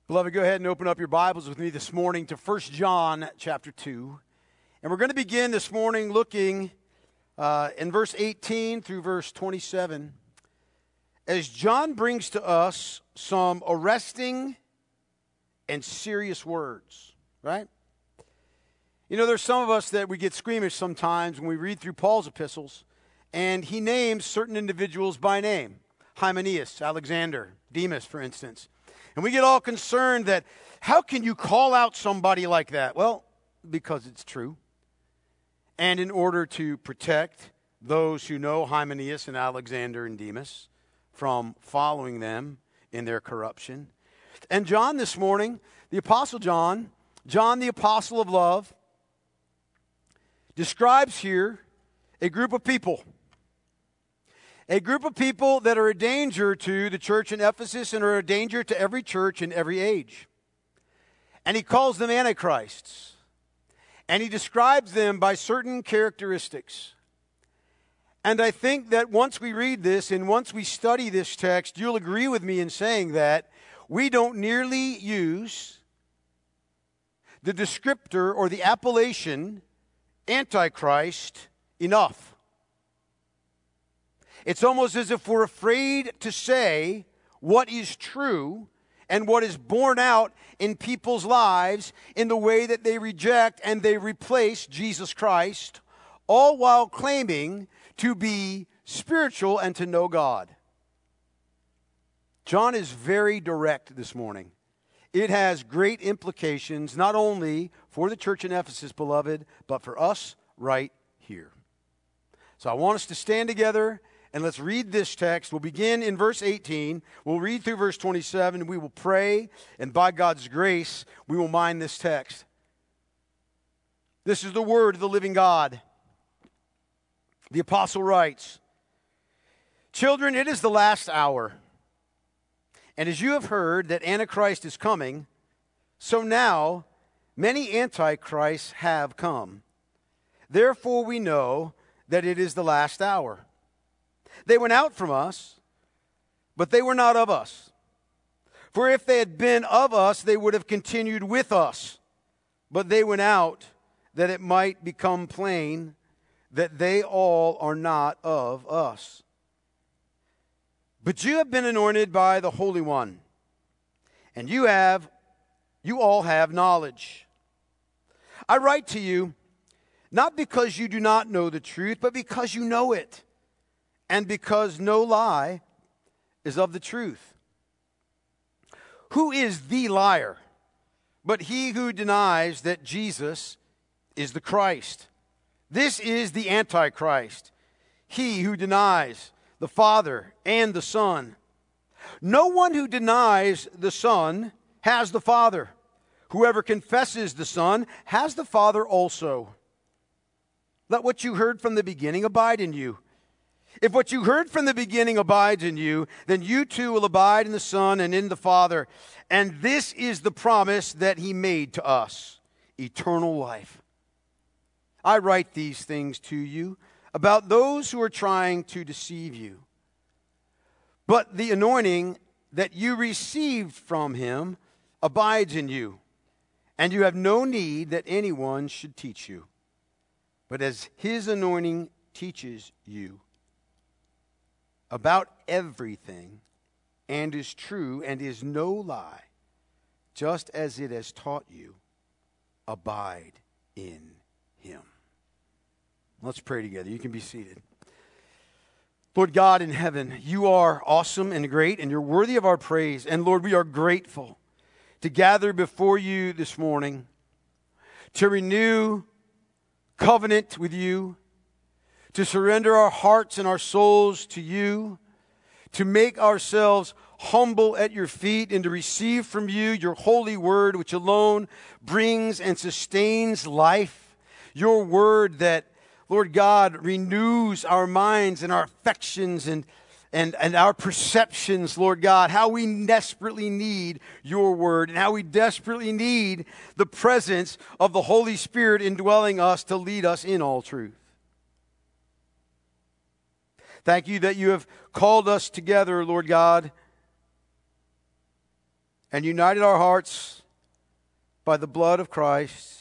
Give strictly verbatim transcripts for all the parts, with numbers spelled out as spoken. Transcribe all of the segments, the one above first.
Beloved, go ahead and open up your Bibles with me this morning to First John chapter two. And we're going to begin this morning looking uh, in verse eighteen through verse twenty-seven as John brings to us some arresting and serious words, right? You know, there's some of us that we get squeamish sometimes when we read through Paul's epistles, and he names certain individuals by name. Hymenaeus, Alexander, Demas, for instance. And we get all concerned that, how can you call out somebody like that? Well, because it's true. And in order to protect those who know Hymenaeus and Alexander and Demas from following them in their corruption. And John this morning, the Apostle John, John the Apostle of Love, describes here a group of people. A group of people that are a danger to the church in Ephesus and are a danger to every church in every age. And he calls them antichrists. And he describes them by certain characteristics. And I think that once we read this and once we study this text, you'll agree with me in saying that we don't nearly use the descriptor or the appellation Antichrist enough. It's almost as if we're afraid to say what is true and what is borne out in people's lives in the way that they reject and they replace Jesus Christ, all while claiming to be spiritual and to know God. John is very direct this morning. It has great implications, not only for the church in Ephesus, beloved, but for us right here. So I want us to stand together. And let's read this text. We'll begin in verse eighteen. We'll read through verse twenty-seven. We will pray. And by God's grace, we will mind this text. This is the word of the living God. The apostle writes, "Children, it is the last hour. And as you have heard that Antichrist is coming, so now many antichrists have come. Therefore we know that it is the last hour. They went out from us, but they were not of us. For if they had been of us, they would have continued with us. But they went out, that it might become plain that they all are not of us. But you have been anointed by the Holy One, and you have, you all have knowledge. I write to you, not because you do not know the truth, but because you know it. And because no lie is of the truth. Who is the liar? But he who denies that Jesus is the Christ. This is the Antichrist, he who denies the Father and the Son. No one who denies the Son has the Father. Whoever confesses the Son has the Father also. Let what you heard from the beginning abide in you. If what you heard from the beginning abides in you, then you too will abide in the Son and in the Father. And this is the promise that he made to us, eternal life. I write these things to you about those who are trying to deceive you. But the anointing that you received from him abides in you, and you have no need that anyone should teach you. But as his anointing teaches you about everything, and is true, and is no lie, just as it has taught you, abide in him." Let's pray together. You can be seated. Lord God in heaven, you are awesome and great, and you're worthy of our praise. And Lord, we are grateful to gather before you this morning, to renew covenant with you, to surrender our hearts and our souls to you, to make ourselves humble at your feet, and to receive from you your holy word, which alone brings and sustains life. Your word that, Lord God, renews our minds and our affections and, and, and our perceptions, Lord God. How we desperately need your word, and how we desperately need the presence of the Holy Spirit indwelling us to lead us in all truth. Thank you that you have called us together, Lord God, and united our hearts by the blood of Christ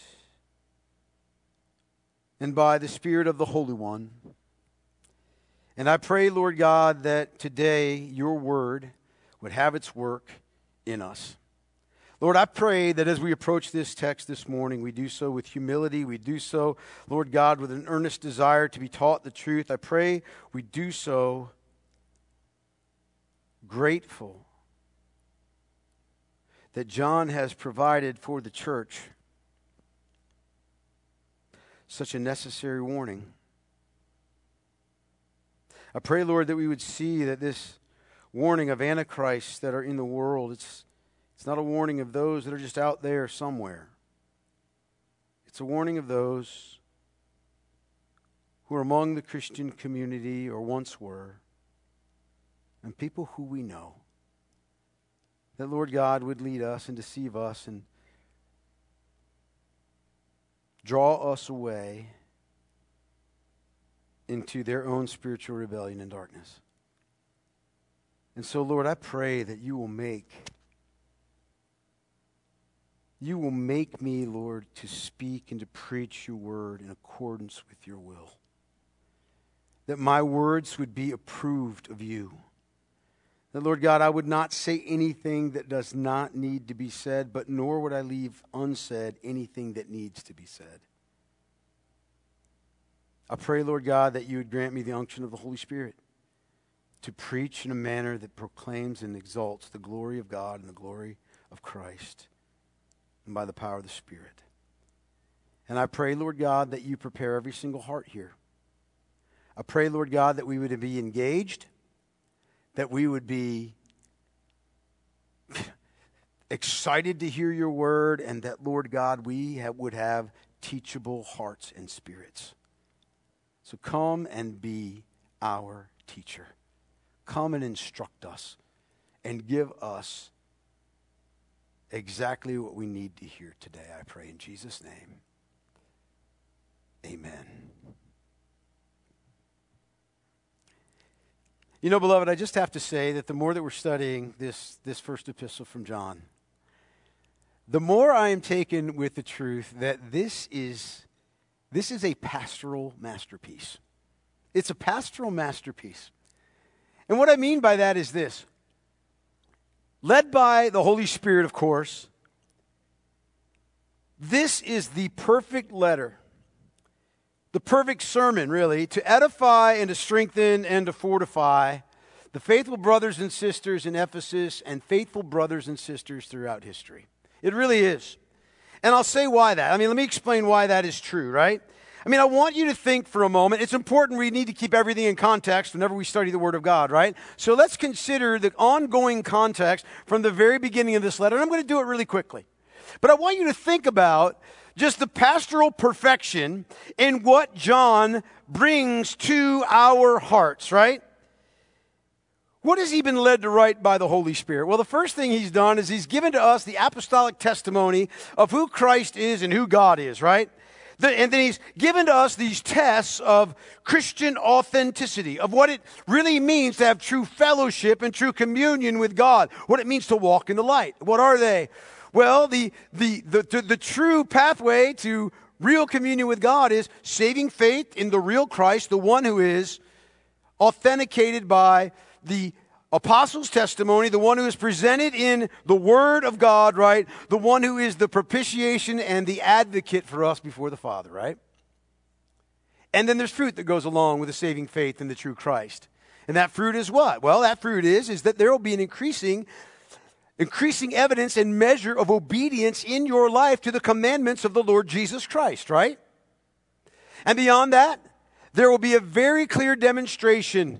and by the Spirit of the Holy One. And I pray, Lord God, that today your word would have its work in us. Lord, I pray that as we approach this text this morning, we do so with humility. We do so, Lord God, with an earnest desire to be taught the truth. I pray we do so grateful that John has provided for the church such a necessary warning. I pray, Lord, that we would see that this warning of antichrists that are in the world, it's, it's not a warning of those that are just out there somewhere. It's a warning of those who are among the Christian community or once were, and people who we know. That, Lord God, would lead us and deceive us and draw us away into their own spiritual rebellion and darkness. And so, Lord, I pray that you will make, you will make me, Lord, to speak and to preach your word in accordance with your will. That my words would be approved of you. That, Lord God, I would not say anything that does not need to be said, but nor would I leave unsaid anything that needs to be said. I pray, Lord God, that you would grant me the unction of the Holy Spirit to preach in a manner that proclaims and exalts the glory of God and the glory of Christ, and by the power of the Spirit. And I pray, Lord God, that you prepare every single heart here. I pray, Lord God, that we would be engaged, that we would be excited to hear your word, and that, Lord God, we have, would have teachable hearts and spirits. So come and be our teacher. Come and instruct us and give us exactly what we need to hear today, I pray in Jesus' name. Amen. You know, beloved, I just have to say that the more that we're studying this, this first epistle from John, the more I am taken with the truth that this is, this is a pastoral masterpiece. It's a pastoral masterpiece. And what I mean by that is this. Led by the Holy Spirit, of course, this is the perfect letter, the perfect sermon, really, to edify and to strengthen and to fortify the faithful brothers and sisters in Ephesus and faithful brothers and sisters throughout history. It really is. And I'll say why that. I mean, let me explain why that is true, right? I mean, I want you to think for a moment. It's important we need to keep everything in context whenever we study the Word of God, right? So let's consider the ongoing context from the very beginning of this letter. And I'm going to do it really quickly. But I want you to think about just the pastoral perfection in what John brings to our hearts, right? What has he been led to write by the Holy Spirit? Well, the first thing he's done is he's given to us the apostolic testimony of who Christ is and who God is, right? The, and then he's given to us these tests of Christian authenticity, of what it really means to have true fellowship and true communion with God, what it means to walk in the light. What are they? Well, the, the, the, the, the true pathway to real communion with God is saving faith in the real Christ, the one who is authenticated by the apostles' testimony, the one who is presented in the Word of God, right? The one who is the propitiation and the advocate for us before the Father, right? And then there's fruit that goes along with the saving faith in the true Christ. And that fruit is what? Well, that fruit is, is that there will be an increasing increasing evidence and measure of obedience in your life to the commandments of the Lord Jesus Christ, right? And beyond that, there will be a very clear demonstration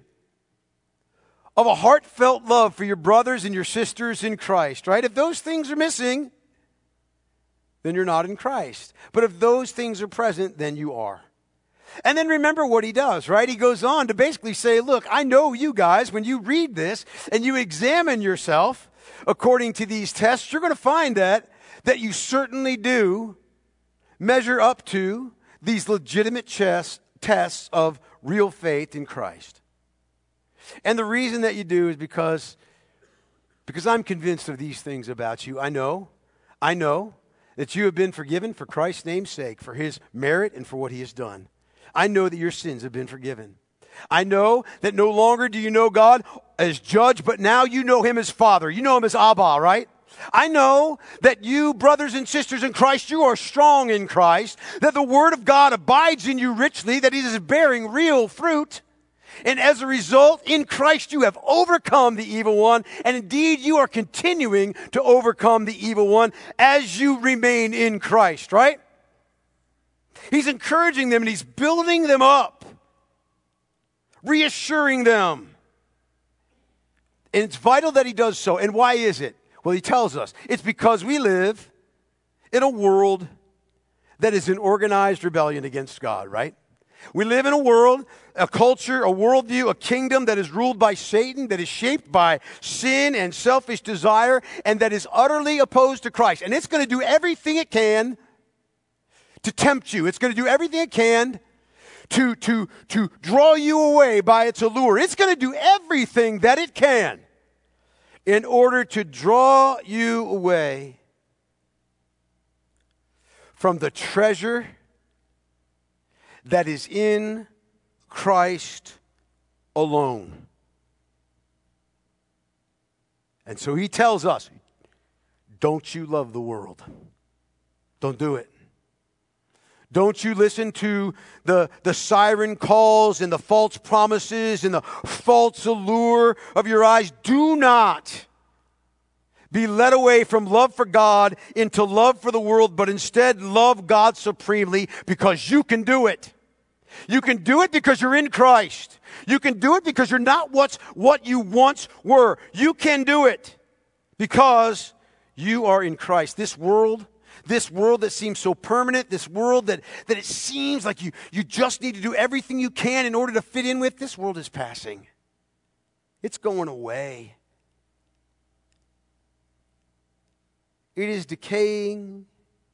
of a heartfelt love for your brothers and your sisters in Christ, right? If those things are missing, then you're not in Christ. But if those things are present, then you are. And then remember what he does, right? He goes on to basically say, look, I know you guys, when you read this and you examine yourself according to these tests, you're going to find that, that you certainly do measure up to these legitimate chess, tests of real faith in Christ. And the reason that you do is because Because I'm convinced of these things about you. I know, I know that you have been forgiven for Christ's name's sake, for his merit and for what he has done. I know that your sins have been forgiven. I know that no longer do you know God as judge, but now you know him as Father. You know him as Abba, right? I know that you, brothers and sisters in Christ, you are strong in Christ, that the Word of God abides in you richly, that it is bearing real fruit. And as a result, in Christ you have overcome the evil one, and indeed you are continuing to overcome the evil one as you remain in Christ, right? He's encouraging them and he's building them up, reassuring them. And it's vital that he does so. And why is it? Well, he tells us it's because we live in a world that is in organized rebellion against God, right? We live in a world, a culture, a worldview, a kingdom that is ruled by Satan, that is shaped by sin and selfish desire, and that is utterly opposed to Christ. And it's going to do everything it can to tempt you. It's going to do everything it can to, to, to draw you away by its allure. It's going to do everything that it can in order to draw you away from the treasure that is in Christ alone. And so he tells us, don't you love the world? Don't do it. Don't you listen to the, the siren calls and the false promises and the false allure of your eyes. Do not be led away from love for God into love for the world, but instead love God supremely because you can do it. You can do it because you're in Christ. You can do it because you're not what's, what you once were. You can do it because you are in Christ. This world, this world that seems so permanent, this world that, that it seems like you, you just need to do everything you can in order to fit in with, this world is passing. It's going away. It is decaying,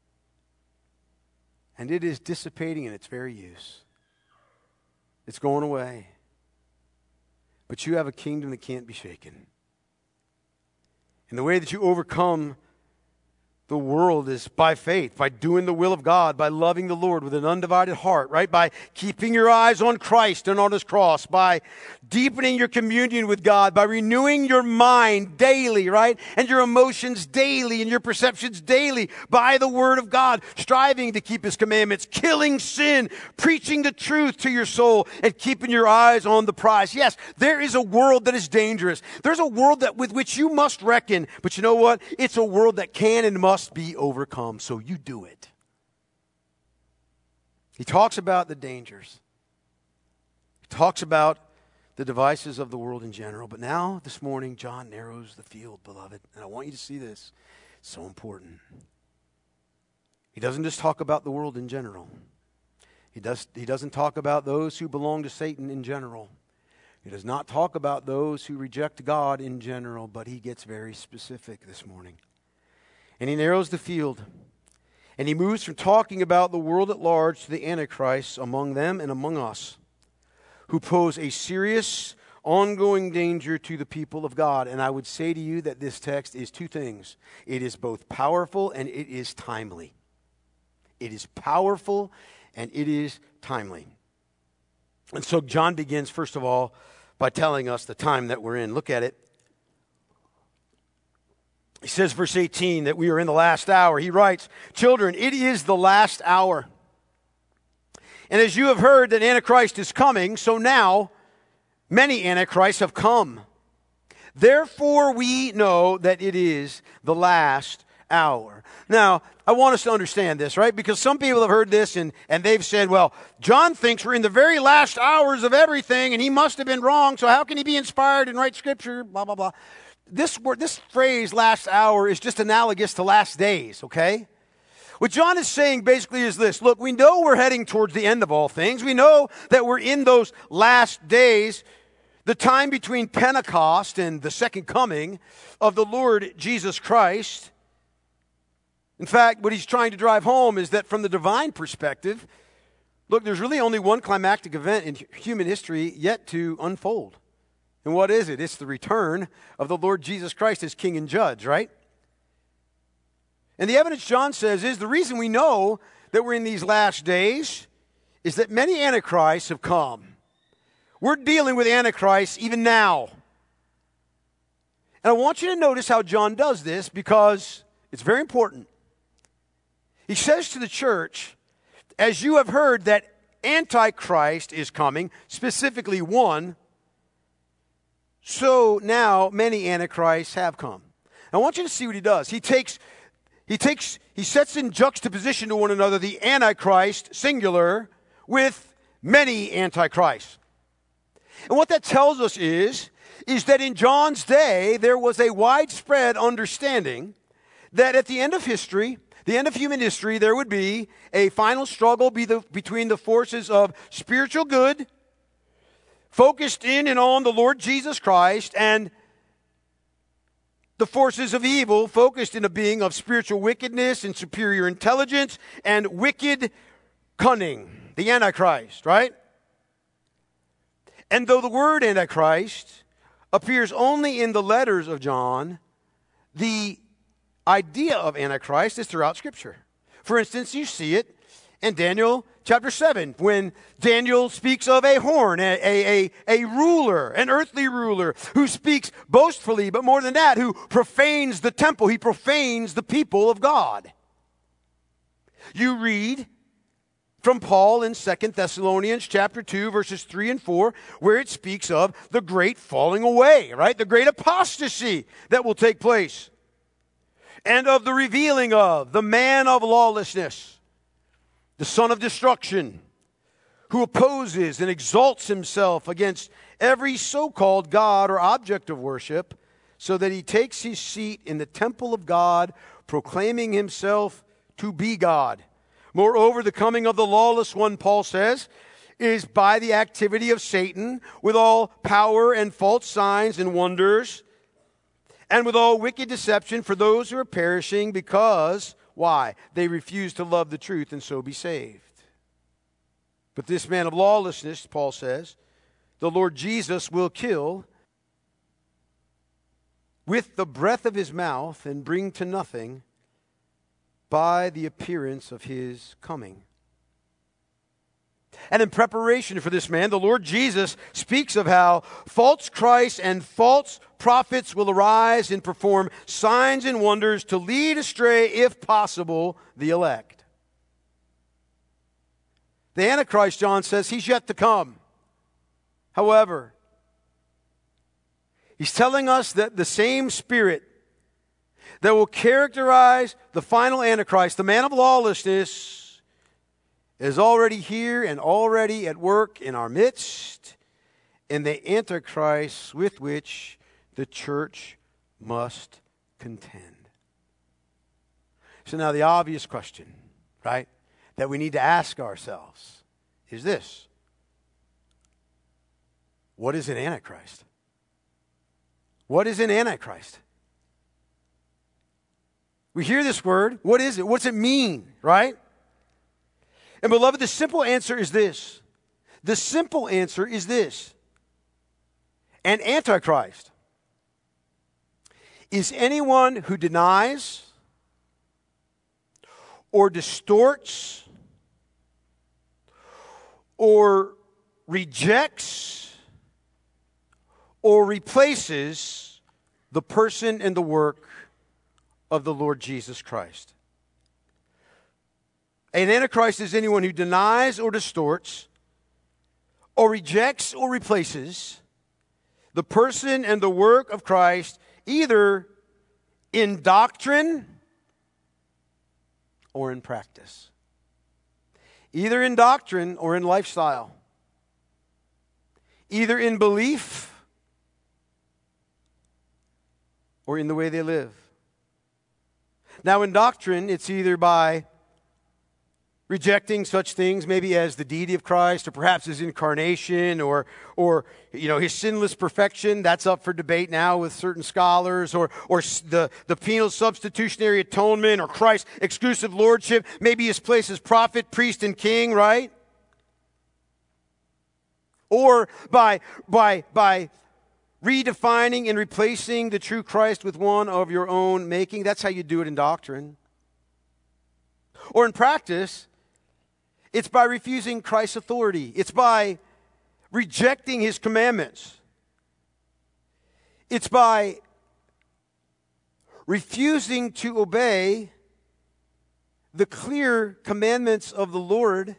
and it is dissipating in its very use. It's going away. But you have a kingdom that can't be shaken. And the way that you overcome the world is by faith, by doing the will of God, by loving the Lord with an undivided heart, right? By keeping your eyes on Christ and on his cross, by deepening your communion with God, by renewing your mind daily, right? And your emotions daily and your perceptions daily by the word of God, striving to keep his commandments, killing sin, preaching the truth to your soul, and keeping your eyes on the prize. Yes, there is a world that is dangerous. There's a world that with which you must reckon, but you know what? It's a world that can and must be overcome, so you do it. He talks about the dangers. He talks about the devices of the world in general, but now this morning John narrows the field, beloved, and I want you to see this. It's so important. He doesn't just talk about the world in general. He does he doesn't talk about those who belong to Satan in general. He does not talk about those who reject God in general, but he gets very specific this morning. And he narrows the field. And he moves from talking about the world at large to the Antichrist among them and among us, who pose a serious, ongoing danger to the people of God. And I would say to you that this text is two things. It is both powerful and it is timely. It is powerful and it is timely. And so John begins, first of all, by telling us the time that we're in. Look at it. He says, verse eighteen, that we are in the last hour. He writes, children, it is the last hour. And as you have heard that Antichrist is coming, so now many Antichrists have come. Therefore we know that it is the last hour. Now, I want us to understand this, right? Because some people have heard this and, and they've said, well, John thinks we're in the very last hours of everything and he must have been wrong, so how can he be inspired and write scripture, blah, blah, blah. This word, this phrase, last hour, is just analogous to last days, okay? What John is saying basically is this. Look, we know we're heading towards the end of all things. We know that we're in those last days, the time between Pentecost and the second coming of the Lord Jesus Christ. In fact, what he's trying to drive home is that from the divine perspective, look, there's really only one climactic event in human history yet to unfold. And what is it? It's the return of the Lord Jesus Christ as King and Judge, right? And the evidence John says is the reason we know that we're in these last days is that many antichrists have come. We're dealing with antichrists even now. And I want you to notice how John does this because it's very important. He says to the church, as you have heard that Antichrist is coming, specifically one, so now many antichrists have come. I want you to see what he does. He takes, he takes, he sets in juxtaposition to one another the Antichrist, singular, with many antichrists. And what that tells us is, is that in John's day, there was a widespread understanding that at the end of history, the end of human history, there would be a final struggle be the, between the forces of spiritual good, focused in and on the Lord Jesus Christ, and the forces of evil, focused in a being of spiritual wickedness and superior intelligence and wicked cunning, the Antichrist, right? And though the word Antichrist appears only in the letters of John, the idea of Antichrist is throughout Scripture. For instance, you see it in Daniel chapter seven, when Daniel speaks of a horn, a, a, a, a ruler, an earthly ruler, who speaks boastfully, but more than that, who profanes the temple. He profanes the people of God. You read from Paul in Second Thessalonians chapter two, verses three and four, where it speaks of the great falling away, right? The great apostasy that will take place. And of the revealing of the man of lawlessness, the son of destruction, who opposes and exalts himself against every so-called God or object of worship, so that he takes his seat in the temple of God, proclaiming himself to be God. Moreover, the coming of the lawless one, Paul says, is by the activity of Satan, with all power and false signs and wonders, and with all wicked deception for those who are perishing, because, why? They refuse to love the truth and so be saved. But this man of lawlessness, Paul says, the Lord Jesus will kill with the breath of his mouth and bring to nothing by the appearance of his coming. And in preparation for this man, the Lord Jesus speaks of how false Christs and false prophets will arise and perform signs and wonders to lead astray, if possible, the elect. The Antichrist, John says, he's yet to come. However, he's telling us that the same spirit that will characterize the final Antichrist, the man of lawlessness, is already here and already at work in our midst, in the Antichrist with which the church must contend. So now the obvious question, right, that we need to ask ourselves is this: what is an Antichrist? What is an Antichrist? We hear this word. What is it? What's it mean, right? And beloved, the simple answer is this. The simple answer is this. An Antichrist is anyone who denies or distorts or rejects or replaces the person and the work of the Lord Jesus Christ. An Antichrist is anyone who denies or distorts or rejects or replaces the person and the work of Christ, either in doctrine or in practice. Either in doctrine or in lifestyle. Either in belief or in the way they live. Now, in doctrine, it's either by rejecting such things maybe as the deity of Christ, or perhaps his incarnation, or, or you know, his sinless perfection. That's up for debate now with certain scholars. Or, or the, the penal substitutionary atonement, or Christ's exclusive lordship. Maybe his place as prophet, priest, and king, right? Or by, by, by redefining and replacing the true Christ with one of your own making. That's how you do it in doctrine. Or in practice, it's by refusing Christ's authority. It's by rejecting his commandments. It's by refusing to obey the clear commandments of the Lord,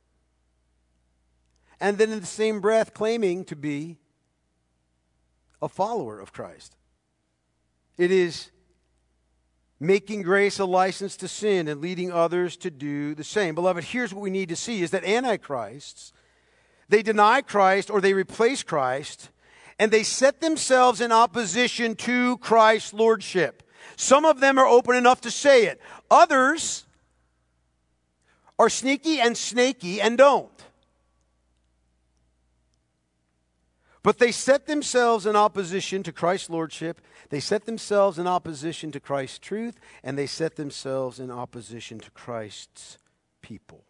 and then in the same breath claiming to be a follower of Christ. It is making grace a license to sin and leading others to do the same. Beloved, here's what we need to see is that antichrists, they deny Christ or they replace Christ, and they set themselves in opposition to Christ's lordship. Some of them are open enough to say it. Others are sneaky and snaky and don't. But they set themselves in opposition to Christ's lordship, they set themselves in opposition to Christ's truth, and they set themselves in opposition to Christ's people.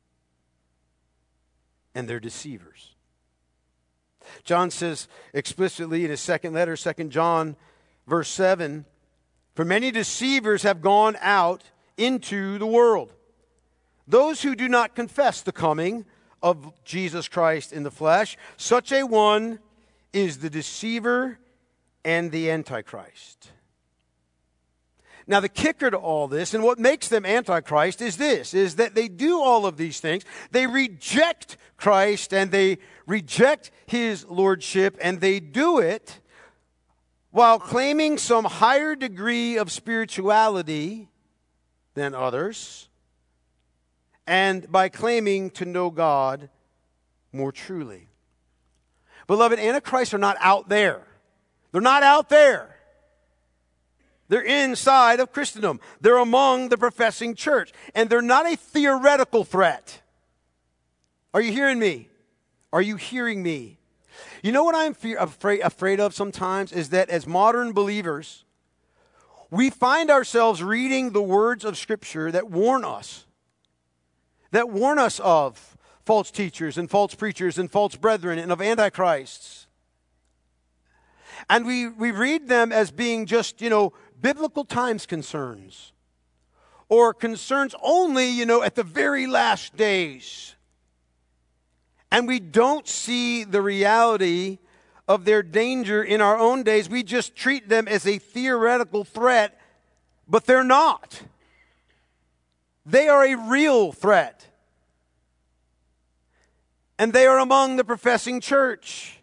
And they're deceivers. John says explicitly in his second letter, Second John, verse seven, "For many deceivers have gone out into the world, those who do not confess the coming of Jesus Christ in the flesh. Such a one is the deceiver and the antichrist." Now the kicker to all this, and what makes them antichrist, is this, is that they do all of these things. They reject Christ and they reject his lordship, and they do it while claiming some higher degree of spirituality than others, and by claiming to know God more truly. Beloved, antichrists are not out there. They're not out there. They're inside of Christendom. They're among the professing church. And they're not a theoretical threat. Are you hearing me? Are you hearing me? You know what I'm fear, afraid, afraid of sometimes is that as modern believers, we find ourselves reading the words of Scripture that warn us. That warn us of false teachers and false preachers and false brethren and of antichrists. And we, we read them as being just, you know, biblical times concerns. Or concerns only, you know, at the very last days. And we don't see the reality of their danger in our own days. We just treat them as a theoretical threat, but they're not. They are a real threat. And they are among the professing church.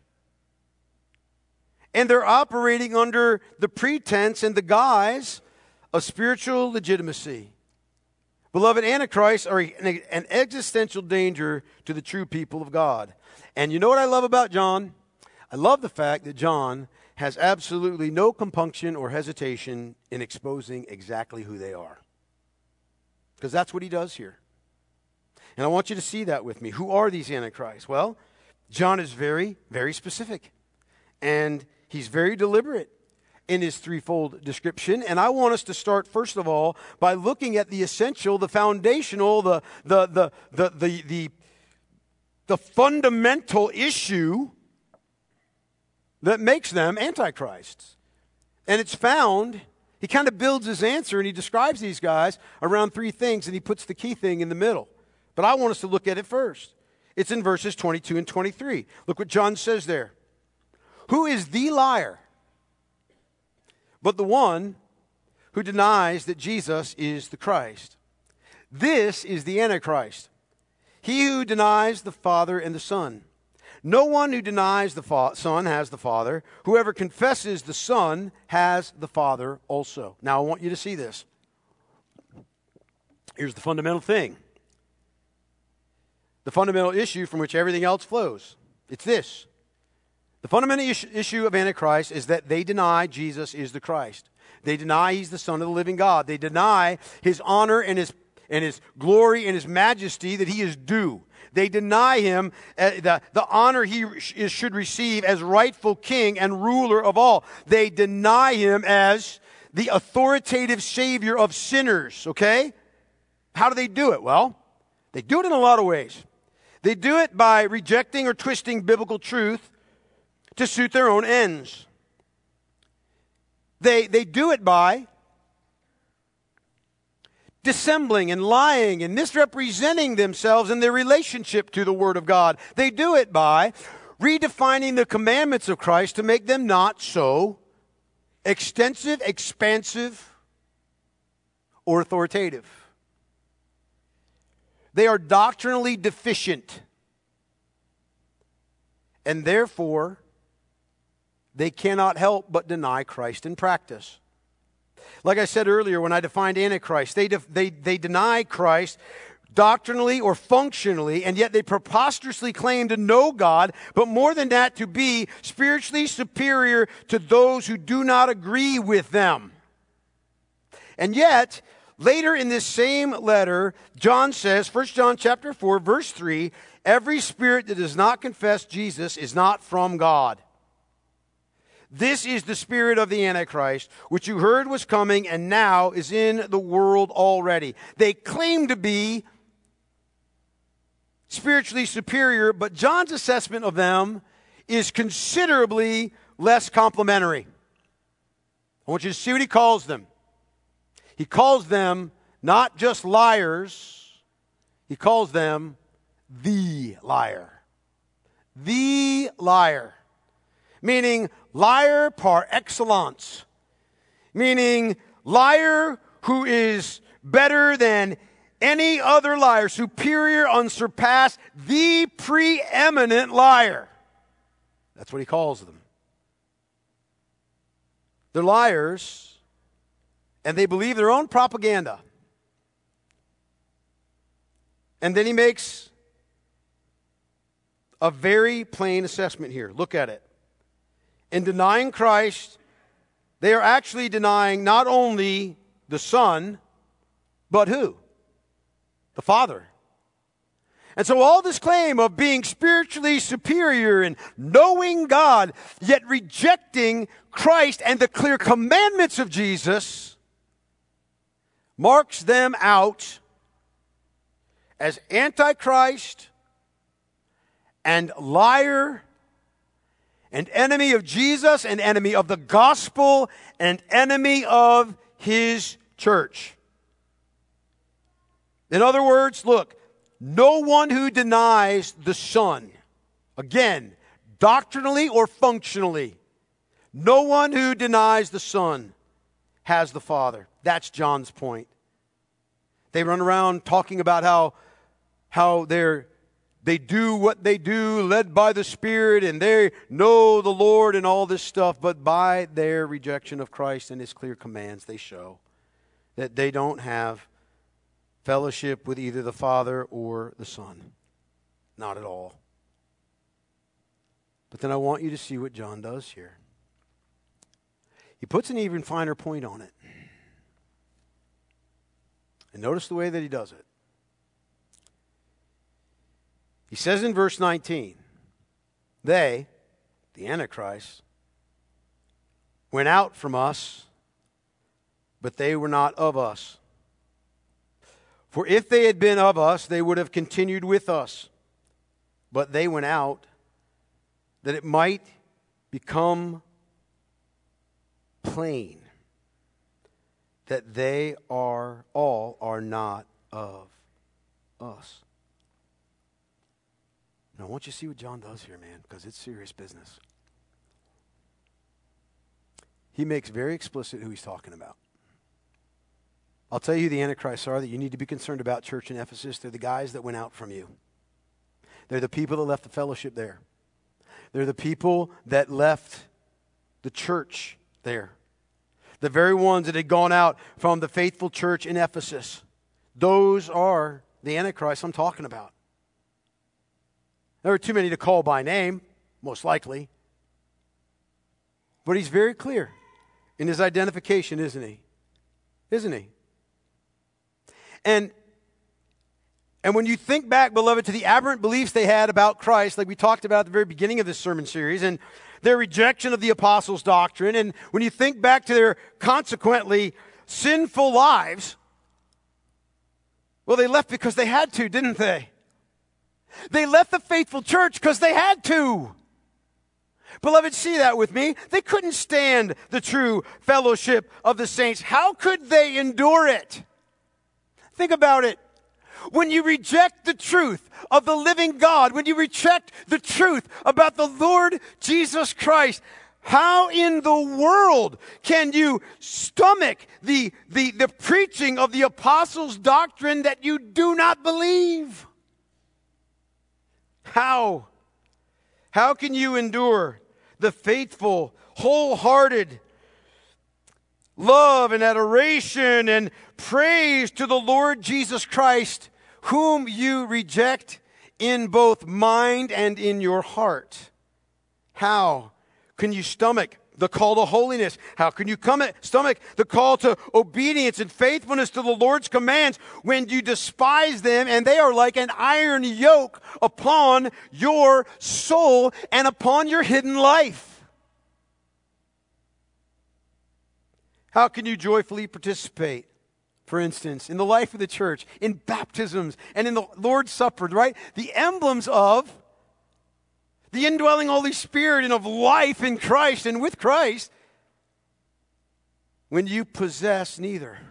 And they're operating under the pretense and the guise of spiritual legitimacy. Beloved, antichrists are an, an existential danger to the true people of God. And you know what I love about John? I love the fact that John has absolutely no compunction or hesitation in exposing exactly who they are. Because that's what he does here. And I want you to see that with me. Who are these antichrists? Well, John is very, very specific. And he's very deliberate in his threefold description. And I want us to start, first of all, by looking at the essential, the foundational, the, the, the, the, the, the, the fundamental issue that makes them antichrists. And it's found, he kind of builds his answer and he describes these guys around three things, and he puts the key thing in the middle. But I want us to look at it first. It's in verses twenty-two and twenty-three. Look what John says there. Who is the liar? But the one who denies that Jesus is the Christ. This is the Antichrist, he who denies the Father and the Son. No one who denies the fa- Son has the Father. Whoever confesses the Son has the Father also. Now I want you to see this. Here's the fundamental thing. The fundamental issue from which everything else flows. It's this. The fundamental issue of Antichrist is that they deny Jesus is the Christ. They deny he's the Son of the living God. They deny his honor and his, and his glory and his majesty that he is due. They deny him uh, the, the honor he is, should receive as rightful king and ruler of all. They deny him as the authoritative savior of sinners, okay? How do they do it? Well, they do it in a lot of ways. They do it by rejecting or twisting biblical truth to suit their own ends. They, they do it by dissembling and lying and misrepresenting themselves in their relationship to the Word of God. They do it by redefining the commandments of Christ to make them not so extensive, expansive, or authoritative. They are doctrinally deficient, and therefore they cannot help but deny Christ in practice. Like I said earlier when I defined Antichrist, they, def- they, they deny Christ doctrinally or functionally, and yet they preposterously claim to know God, but more than that, to be spiritually superior to those who do not agree with them. And yet, later in this same letter, John says, First John chapter four, verse three, every spirit that does not confess Jesus is not from God. This is the spirit of the Antichrist, which you heard was coming and now is in the world already. They claim to be spiritually superior, but John's assessment of them is considerably less complimentary. I want you to see what he calls them. He calls them not just liars, he calls them the liar. The liar. Meaning liar par excellence. Meaning liar who is better than any other liar, superior, unsurpassed, the preeminent liar. That's what he calls them. They're liars, and they believe their own propaganda. And then he makes a very plain assessment here. Look at it. In denying Christ, they are actually denying not only the Son, but who? The Father. And so all this claim of being spiritually superior and knowing God, yet rejecting Christ and the clear commandments of Jesus, marks them out as antichrist and liar and enemy of Jesus, and enemy of the gospel, and enemy of his church. In other words, look, no one who denies the Son, again, doctrinally or functionally, no one who denies the Son has the Father. That's John's point. They run around talking about how, how they're They do what they do, led by the Spirit, and they know the Lord and all this stuff. But by their rejection of Christ and his clear commands, they show that they don't have fellowship with either the Father or the Son. Not at all. But then I want you to see what John does here. He puts an even finer point on it. And notice the way that he does it. He says in verse nineteen, they, the Antichrist, went out from us, but they were not of us. For if they had been of us, they would have continued with us. But they went out, that it might become plain that they are all are not of us. Now, I want you to see what John does here, man, because it's serious business. He makes very explicit who he's talking about. I'll tell you who the Antichrists are that you need to be concerned about, church in Ephesus. They're the guys that went out from you. They're the people that left the fellowship there. They're the people that left the church there. The very ones that had gone out from the faithful church in Ephesus. Those are the Antichrists I'm talking about. There are too many to call by name, most likely. But he's very clear in his identification, isn't he? Isn't he? And, and when you think back, beloved, to the aberrant beliefs they had about Christ, like we talked about at the very beginning of this sermon series, and their rejection of the apostles' doctrine, and when you think back to their consequently sinful lives, well, they left because they had to, didn't they? They left the faithful church because they had to. Beloved, see that with me. They couldn't stand the true fellowship of the saints. How could they endure it? Think about it. When you reject the truth of the living God, when you reject the truth about the Lord Jesus Christ, how in the world can you stomach the, the, the preaching of the apostles' doctrine that you do not believe? How? How can you endure the faithful, wholehearted love and adoration and praise to the Lord Jesus Christ, whom you reject in both mind and in your heart? How can you stomach the call to holiness? How can you come at, stomach the call to obedience and faithfulness to the Lord's commands when you despise them and they are like an iron yoke upon your soul and upon your hidden life? How can you joyfully participate, for instance, in the life of the church, in baptisms and in the Lord's Supper, right? The emblems of the indwelling Holy Spirit and of life in Christ and with Christ, when you possess neither.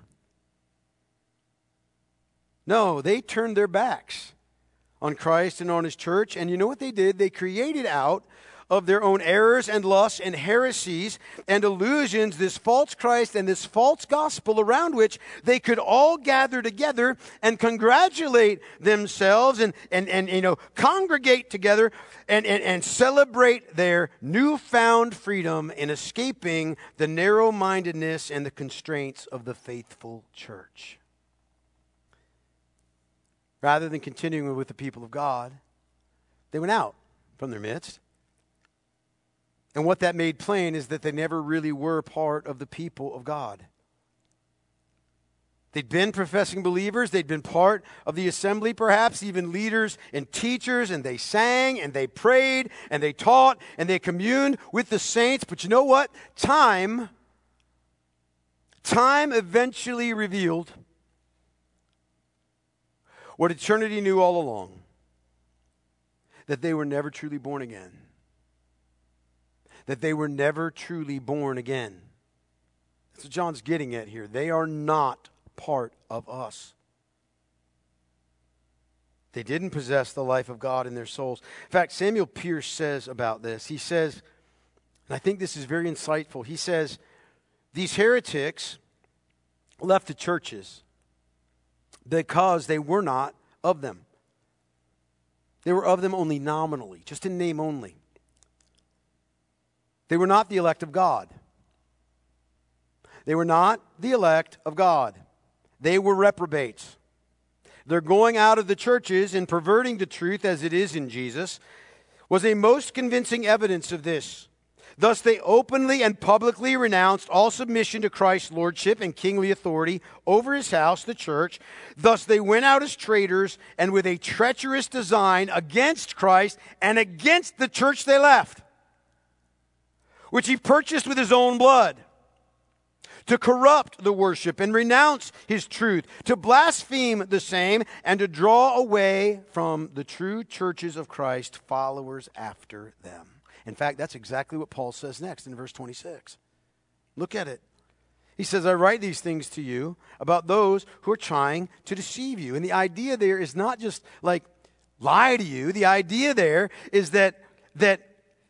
No, they turned their backs on Christ and on His church, and you know what they did? They created out of their own errors and lusts and heresies and illusions this false Christ and this false gospel around which they could all gather together and congratulate themselves and, and, and you know, congregate together and, and, and celebrate their newfound freedom in escaping the narrow-mindedness and the constraints of the faithful church. Rather than continuing with the people of God, they went out from their midst. And what that made plain is that they never really were part of the people of God. They'd been professing believers. They'd been part of the assembly, perhaps even leaders and teachers, and they sang and they prayed and they taught and they communed with the saints. But you know what? Time, time eventually revealed what eternity knew all along, that they were never truly born again. That they were never truly born again. That's what John's getting at here. They are not part of us. They didn't possess the life of God in their souls. In fact, Samuel Pierce says about this, he says, and I think this is very insightful, he says, these heretics left the churches because they were not of them. They were of them only nominally, just in name only. They were not the elect of God. They were not the elect of God. They were reprobates. Their going out of the churches and perverting the truth as it is in Jesus was a most convincing evidence of this. Thus they openly and publicly renounced all submission to Christ's lordship and kingly authority over His house, the church. Thus they went out as traitors and with a treacherous design against Christ and against the church they left, which He purchased with His own blood, to corrupt the worship and renounce His truth, to blaspheme the same, and to draw away from the true churches of Christ followers after them. In fact, that's exactly what Paul says next in verse twenty-six. Look at it. He says, I write these things to you about those who are trying to deceive you. And the idea there is not just like lie to you. The idea there is that that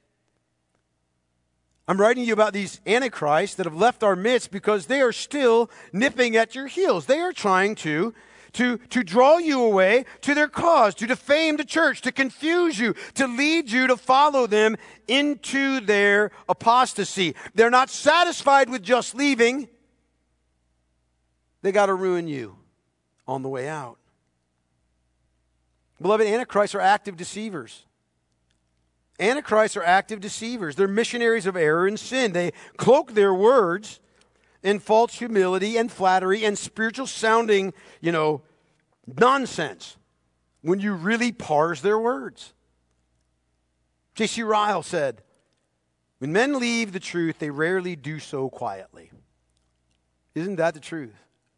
I'm writing you about these antichrists that have left our midst because they are still nipping at your heels. They are trying to, to, to draw you away to their cause, to defame the church, to confuse you, to lead you to follow them into their apostasy. They're not satisfied with just leaving. They got to ruin you on the way out. Beloved, antichrists are active deceivers. Antichrists are active deceivers. They're missionaries of error and sin. They cloak their words in false humility and flattery and spiritual sounding, you know, nonsense when you really parse their words. J C Ryle said, when men leave the truth, they rarely do so quietly. Isn't that the truth?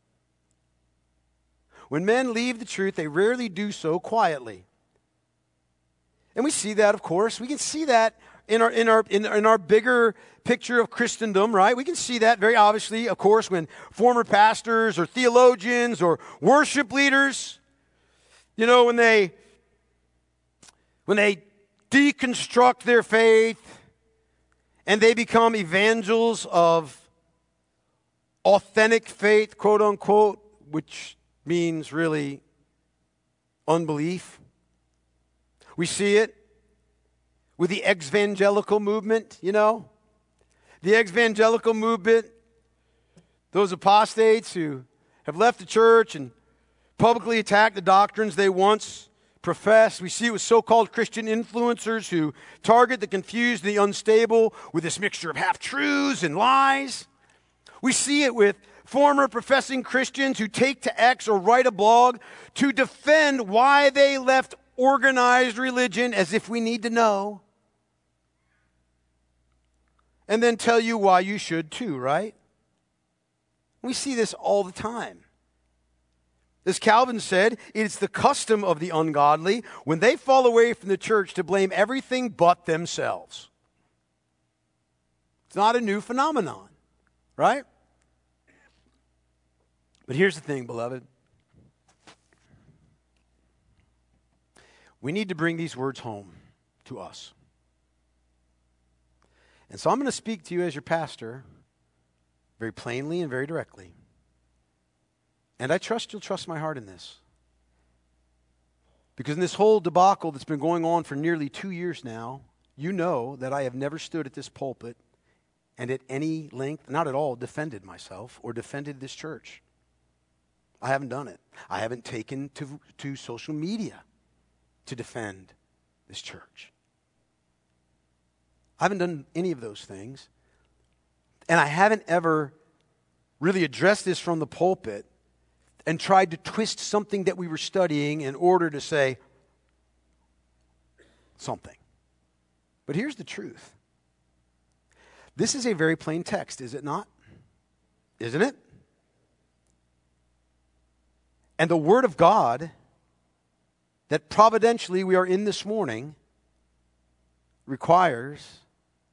When men leave the truth, they rarely do so quietly. And we see that, of course. We can see that in our in our in, in our bigger picture of Christendom, right? We can see that very obviously, of course, when former pastors or theologians or worship leaders, you know, when they when they deconstruct their faith and they become evangels of authentic faith, quote unquote, which means really unbelief. We see it with the evangelical movement, you know. The evangelical movement, those apostates who have left the church and publicly attacked the doctrines they once professed. We see it with so-called Christian influencers who target the confused and the unstable with this mixture of half-truths and lies. We see it with former professing Christians who take to X or write a blog to defend why they left organized religion, as if we need to know, and then tell you why you should too, right? We see this all the time. As Calvin said, it's the custom of the ungodly when they fall away from the church to blame everything but themselves. It's not a new phenomenon, right? But here's the thing, beloved. We need to bring these words home to us. And so I'm going to speak to you as your pastor very plainly and very directly. And I trust you'll trust my heart in this. Because in this whole debacle that's been going on for nearly two years now, you know that I have never stood at this pulpit and at any length, not at all, defended myself or defended this church. I haven't done it. I haven't taken to, to social media to defend this church. I haven't done any of those things. And I haven't ever really addressed this from the pulpit and tried to twist something that we were studying in order to say something. But here's the truth. This is a very plain text, is it not? Isn't it? And the Word of God that providentially we are in this morning requires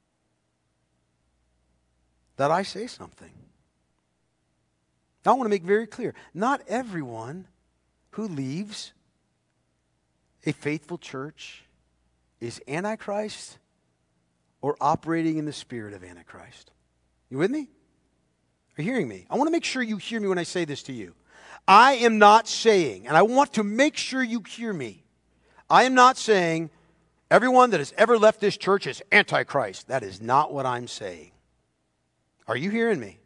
that I say something. Now, I want to make very clear, not everyone who leaves a faithful church is Antichrist or operating in the spirit of Antichrist. You with me? Are you hearing me? I want to make sure you hear me when I say this to you. I am not saying, and I want to make sure you hear me, I am not saying everyone that has ever left this church is Antichrist. That is not what I'm saying. Are you hearing me?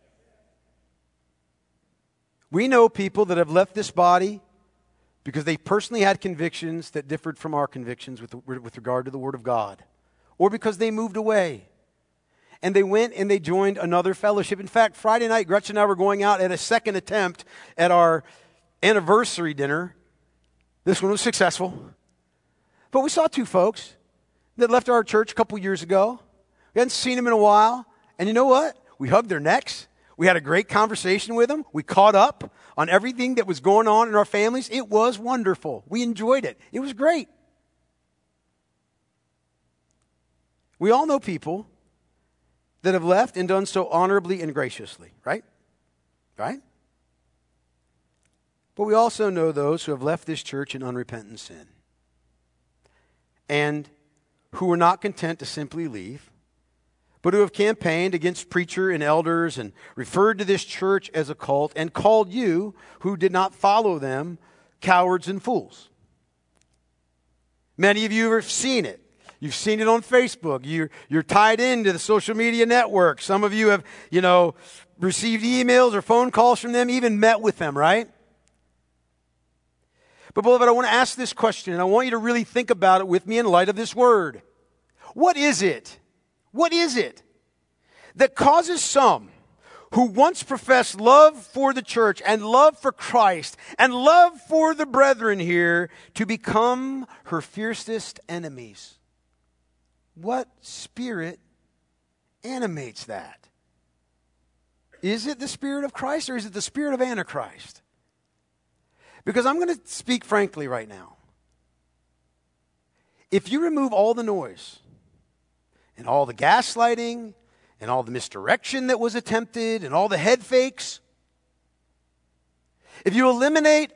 We know people that have left this body because they personally had convictions that differed from our convictions with, with regard to the Word of God, or because they moved away and they went and they joined another fellowship. In fact, Friday night, Gretchen and I were going out at a second attempt at our anniversary dinner. This one was successful. But we saw two folks that left our church a couple years ago. We hadn't seen them in a while. And you know what? We hugged their necks. We had a great conversation with them. We caught up on everything that was going on in our families. It was wonderful. We enjoyed it. It was great. We all know people that have left and done so honorably and graciously, right? Right? But we also know those who have left this church in unrepentant sin and who were not content to simply leave, but who have campaigned against preacher and elders and referred to this church as a cult and called you, who did not follow them, cowards and fools. Many of you have seen it. You've seen it on Facebook. You're, you're tied into the social media network. Some of you have, you know, received emails or phone calls from them, even met with them, right? But beloved, I want to ask this question, and I want you to really think about it with me in light of this word. What is it? What is it that causes some who once professed love for the church and love for Christ and love for the brethren here to become her fiercest enemies? What spirit animates that? Is it the Spirit of Christ or is it the spirit of Antichrist? Because I'm going to speak frankly right now. If you remove all the noise and all the gaslighting and all the misdirection that was attempted and all the head fakes. If you eliminate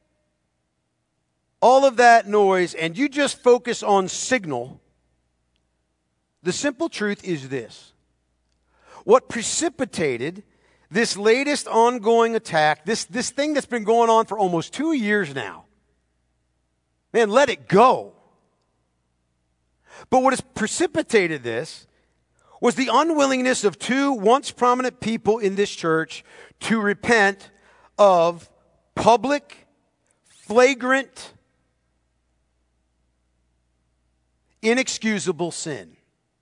all of that noise and you just focus on signal, the simple truth is this. What precipitated this latest ongoing attack, this, this thing that's been going on for almost two years now, man, let it go. But what has precipitated this was the unwillingness of two once prominent people in this church to repent of public, flagrant, inexcusable sin.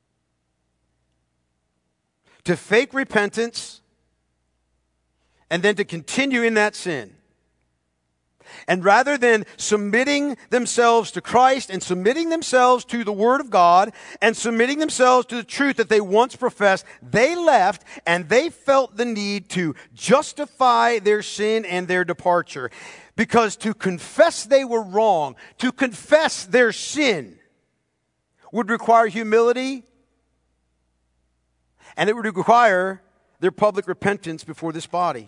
To fake repentance and then to continue in that sin. And rather than submitting themselves to Christ and submitting themselves to the Word of God and submitting themselves to the truth that they once professed, they left and they felt the need to justify their sin and their departure. Because to confess they were wrong, to confess their sin, would require humility, and it would require their public repentance before this body.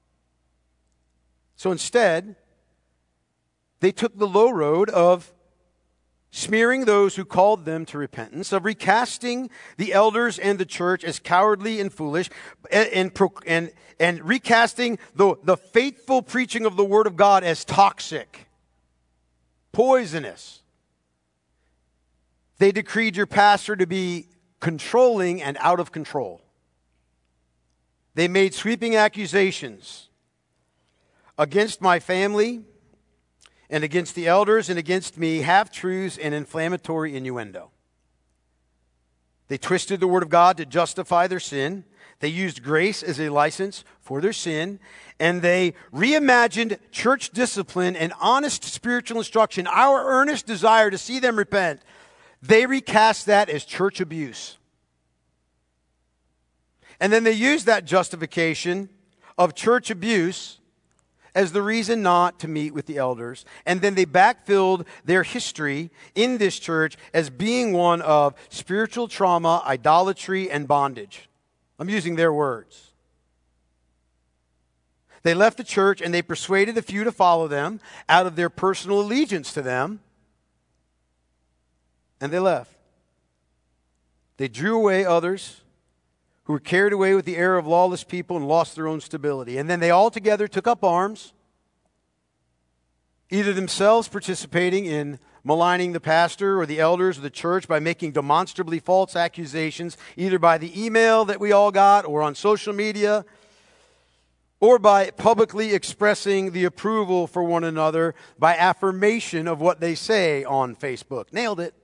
So instead, they took the low road of smearing those who called them to repentance, of recasting the elders and the church as cowardly and foolish, and, and, and, and recasting the, the faithful preaching of the Word of God as toxic, poisonous. They decreed your pastor to be controlling and out of control. They made sweeping accusations against my family and against the elders and against me, half-truths and inflammatory innuendo. They twisted the Word of God to justify their sin. They used grace as a license for their sin. And they reimagined church discipline and honest spiritual instruction, our earnest desire to see them repent. They recast that as church abuse. And then they used that justification of church abuse as the reason not to meet with the elders. And then they backfilled their history in this church as being one of spiritual trauma, idolatry, and bondage. I'm using their words. They left the church and they persuaded a few to follow them out of their personal allegiance to them. And they left. They drew away others who were carried away with the error of lawless people and lost their own stability. And then they all together took up arms, either themselves participating in maligning the pastor or the elders of the church by making demonstrably false accusations, either by the email that we all got or on social media, or by publicly expressing the approval for one another by affirmation of what they say on Facebook. Nailed it.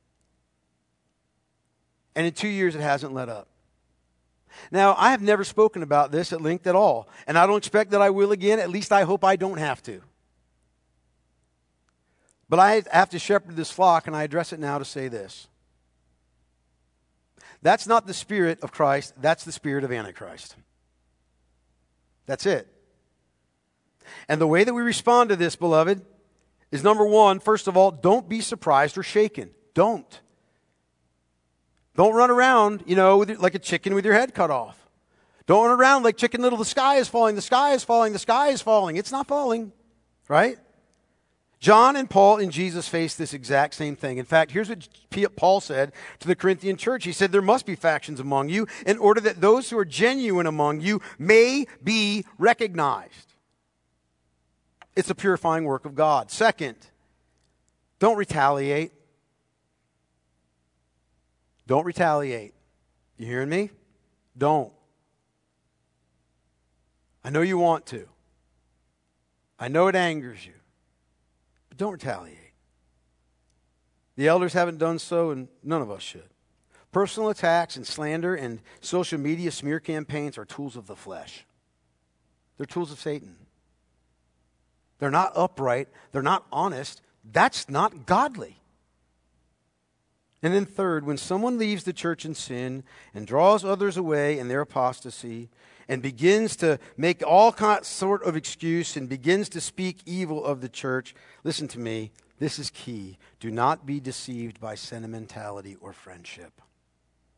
And in two years, it hasn't let up. Now, I have never spoken about this at length at all, and I don't expect that I will again. At least I hope I don't have to. But I have to shepherd this flock, and I address it now to say this. That's not the spirit of Christ. That's the spirit of Antichrist. That's it. And the way that we respond to this, beloved, is number one, first of all, don't be surprised or shaken. Don't. Don't run around, you know, with your, like a chicken with your head cut off. Don't run around like Chicken Little, the sky is falling, the sky is falling, the sky is falling. It's not falling, right? John and Paul and Jesus faced this exact same thing. In fact, here's what Paul said to the Corinthian church. He said, there must be factions among you in order that those who are genuine among you may be recognized. It's a purifying work of God. Second, don't retaliate. Don't retaliate. You hearing me? Don't. I know you want to. I know it angers you. But don't retaliate. The elders haven't done so, and none of us should. Personal attacks and slander and social media smear campaigns are tools of the flesh. They're tools of Satan. They're not upright. They're not honest. That's not godly. And then third, when someone leaves the church in sin and draws others away in their apostasy and begins to make all sort of excuse and begins to speak evil of the church, listen to me, this is key. Do not be deceived by sentimentality or friendship.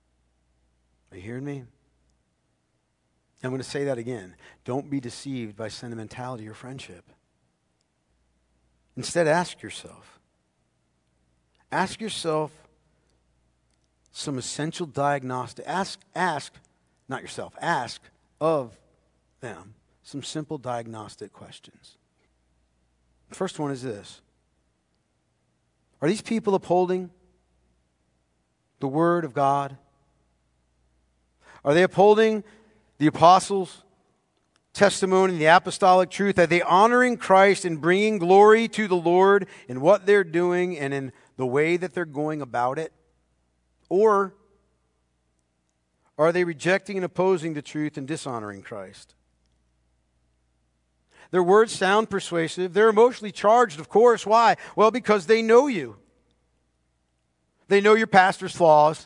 Are you hearing me? I'm going to say that again. Don't be deceived by sentimentality or friendship. Instead, ask yourself. Ask yourself some essential diagnostic. Ask, ask, not yourself, ask of them some simple diagnostic questions. The first one is this. Are these people upholding the Word of God? Are they upholding the apostles' testimony, the apostolic truth? Are they honoring Christ and bringing glory to the Lord in what they're doing and in the way that they're going about it? Or are they rejecting and opposing the truth and dishonoring Christ? Their words sound persuasive. They're emotionally charged, of course. Why? Well, because they know you. They know your pastor's flaws.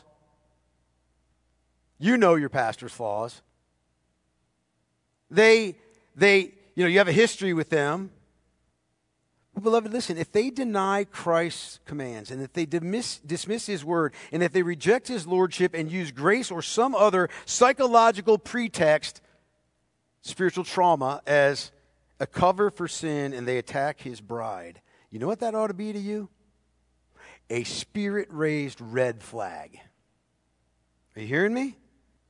You know your pastor's flaws. They, they, you know, you have a history with them. But beloved, listen, if they deny Christ's commands, and if they dismiss, dismiss His word, and if they reject His lordship and use grace or some other psychological pretext, spiritual trauma, as a cover for sin, and they attack His bride, you know what that ought to be to you? A spirit-raised red flag. Are you hearing me?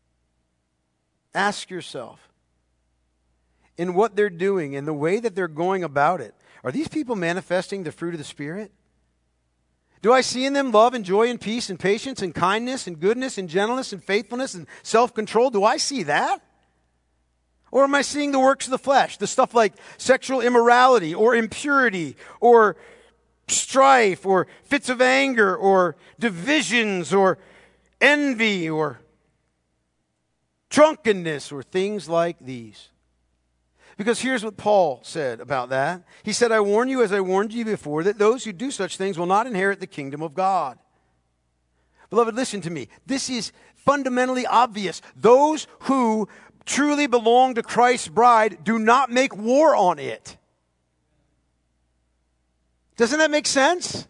Ask yourself, in what they're doing, in the way that they're going about it, are these people manifesting the fruit of the Spirit? Do I see in them love and joy and peace and patience and kindness and goodness and gentleness and faithfulness and self-control? Do I see that? Or am I seeing the works of the flesh, the stuff like sexual immorality or impurity or strife or fits of anger or divisions or envy or drunkenness or things like these? Because here's what Paul said about that. He said, I warn you, as I warned you before, that those who do such things will not inherit the kingdom of God. Beloved, listen to me. This is fundamentally obvious. Those who truly belong to Christ's bride do not make war on it. Doesn't that make sense?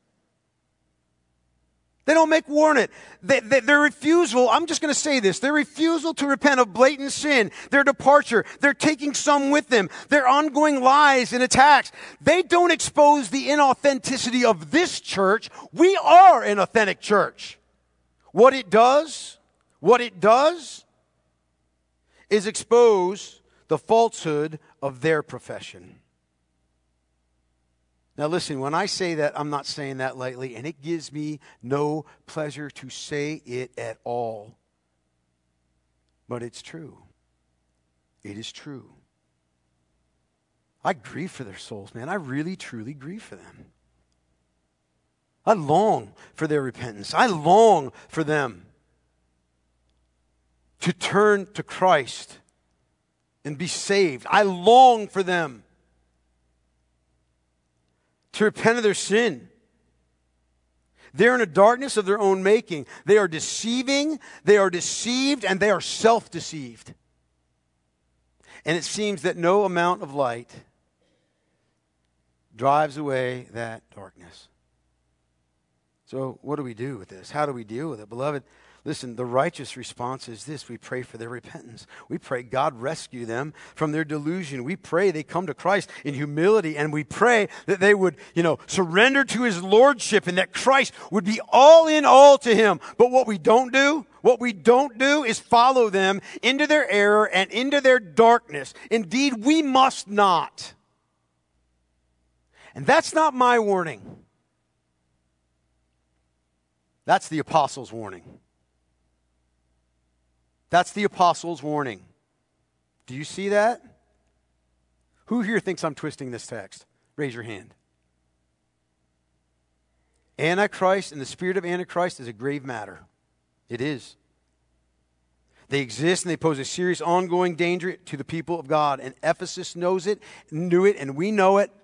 They don't make war on it. They, they, their refusal, I'm just going to say this, their refusal to repent of blatant sin, their departure, they're taking some with them, their ongoing lies and attacks, they don't expose the inauthenticity of this church. We are an authentic church. What it does, what it does is expose the falsehood of their profession. Now listen, when I say that, I'm not saying that lightly, and it gives me no pleasure to say it at all. But it's true. It is true. I grieve for their souls, man. I really, truly grieve for them. I long for their repentance. I long for them to turn to Christ and be saved. I long for them to repent of their sin. They're in a darkness of their own making. They are deceiving, they are deceived, and they are self-deceived. And it seems that no amount of light drives away that darkness. So what do we do with this? How do we deal with it? Beloved, listen, the righteous response is this. We pray for their repentance. We pray God rescue them from their delusion. We pray they come to Christ in humility, and we pray that they would, you know, surrender to His lordship and that Christ would be all in all to Him. But what we don't do, what we don't do is follow them into their error and into their darkness. Indeed, we must not. And that's not my warning. That's the apostles' warning. That's the apostles' warning. Do you see that? Who here thinks I'm twisting this text? Raise your hand. Antichrist and the spirit of Antichrist is a grave matter. It is. They exist and they pose a serious ongoing danger to the people of God. And Ephesus knows it, knew it, and we know it.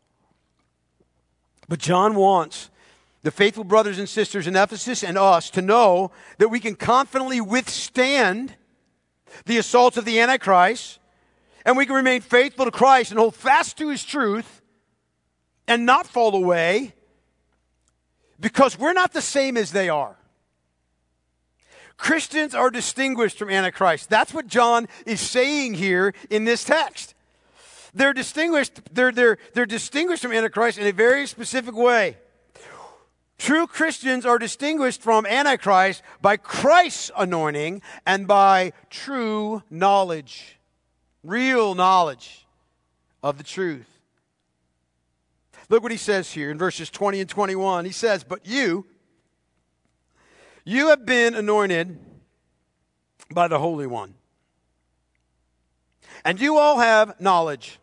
But John wants the faithful brothers and sisters in Ephesus and us to know that we can confidently withstand the assaults of the Antichrist, and we can remain faithful to Christ and hold fast to His truth and not fall away, because we're not the same as they are. Christians are distinguished from Antichrist. That's what John is saying here in this text. They're distinguished, they're, they're, they're distinguished from Antichrist in a very specific way. True Christians are distinguished from Antichrist by Christ's anointing and by true knowledge, real knowledge of the truth. Look what he says here in verses twenty and twenty-one. He says, but you, you have been anointed by the Holy One. And you all have knowledge.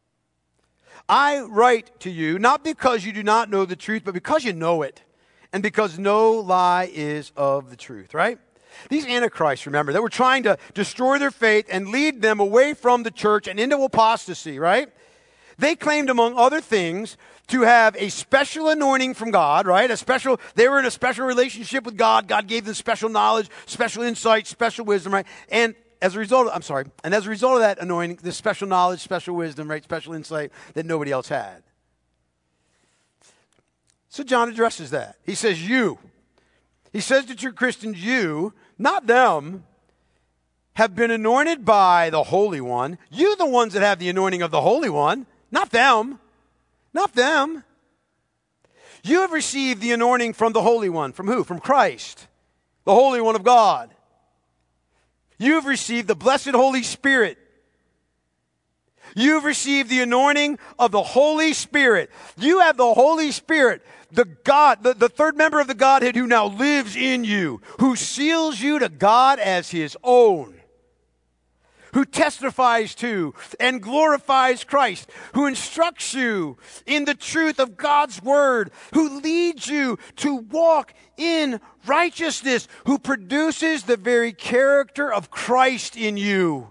I write to you, not because you do not know the truth, but because you know it. And because no lie is of the truth, right? These antichrists, remember, they were trying to destroy their faith and lead them away from the church and into apostasy, right? They claimed, among other things, to have a special anointing from God, right? A special, they were in a special relationship with God. God gave them special knowledge, special insight, special wisdom, right? And as a result, of, I'm sorry, and as a result of that anointing, this special knowledge, special wisdom, right? Special insight that nobody else had. So John addresses that. He says, you. He says to true Christians, you, not them, have been anointed by the Holy One. You, the ones that have the anointing of the Holy One, not them. Not them. You have received the anointing from the Holy One. From who? From Christ, the Holy One of God. You have received the blessed Holy Spirit. You've received the anointing of the Holy Spirit. You have the Holy Spirit, the God, the, the third member of the Godhead who now lives in you, who seals you to God as his own, who testifies to and glorifies Christ, who instructs you in the truth of God's word, who leads you to walk in righteousness, who produces the very character of Christ in you.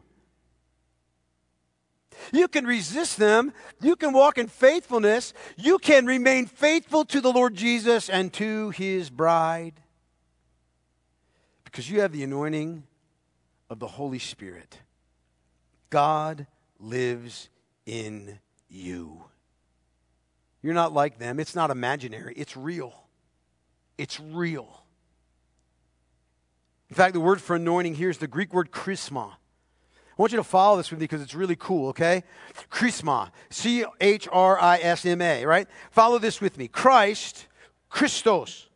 You can resist them. You can walk in faithfulness. You can remain faithful to the Lord Jesus and to his bride because you have the anointing of the Holy Spirit. God lives in you. You're not like them. It's not imaginary. It's real. It's real. In fact, the word for anointing here is the Greek word charisma. I want you to follow this with me because it's really cool, okay? Charisma. C H R I S M A, right? Follow this with me. Christ, Christos,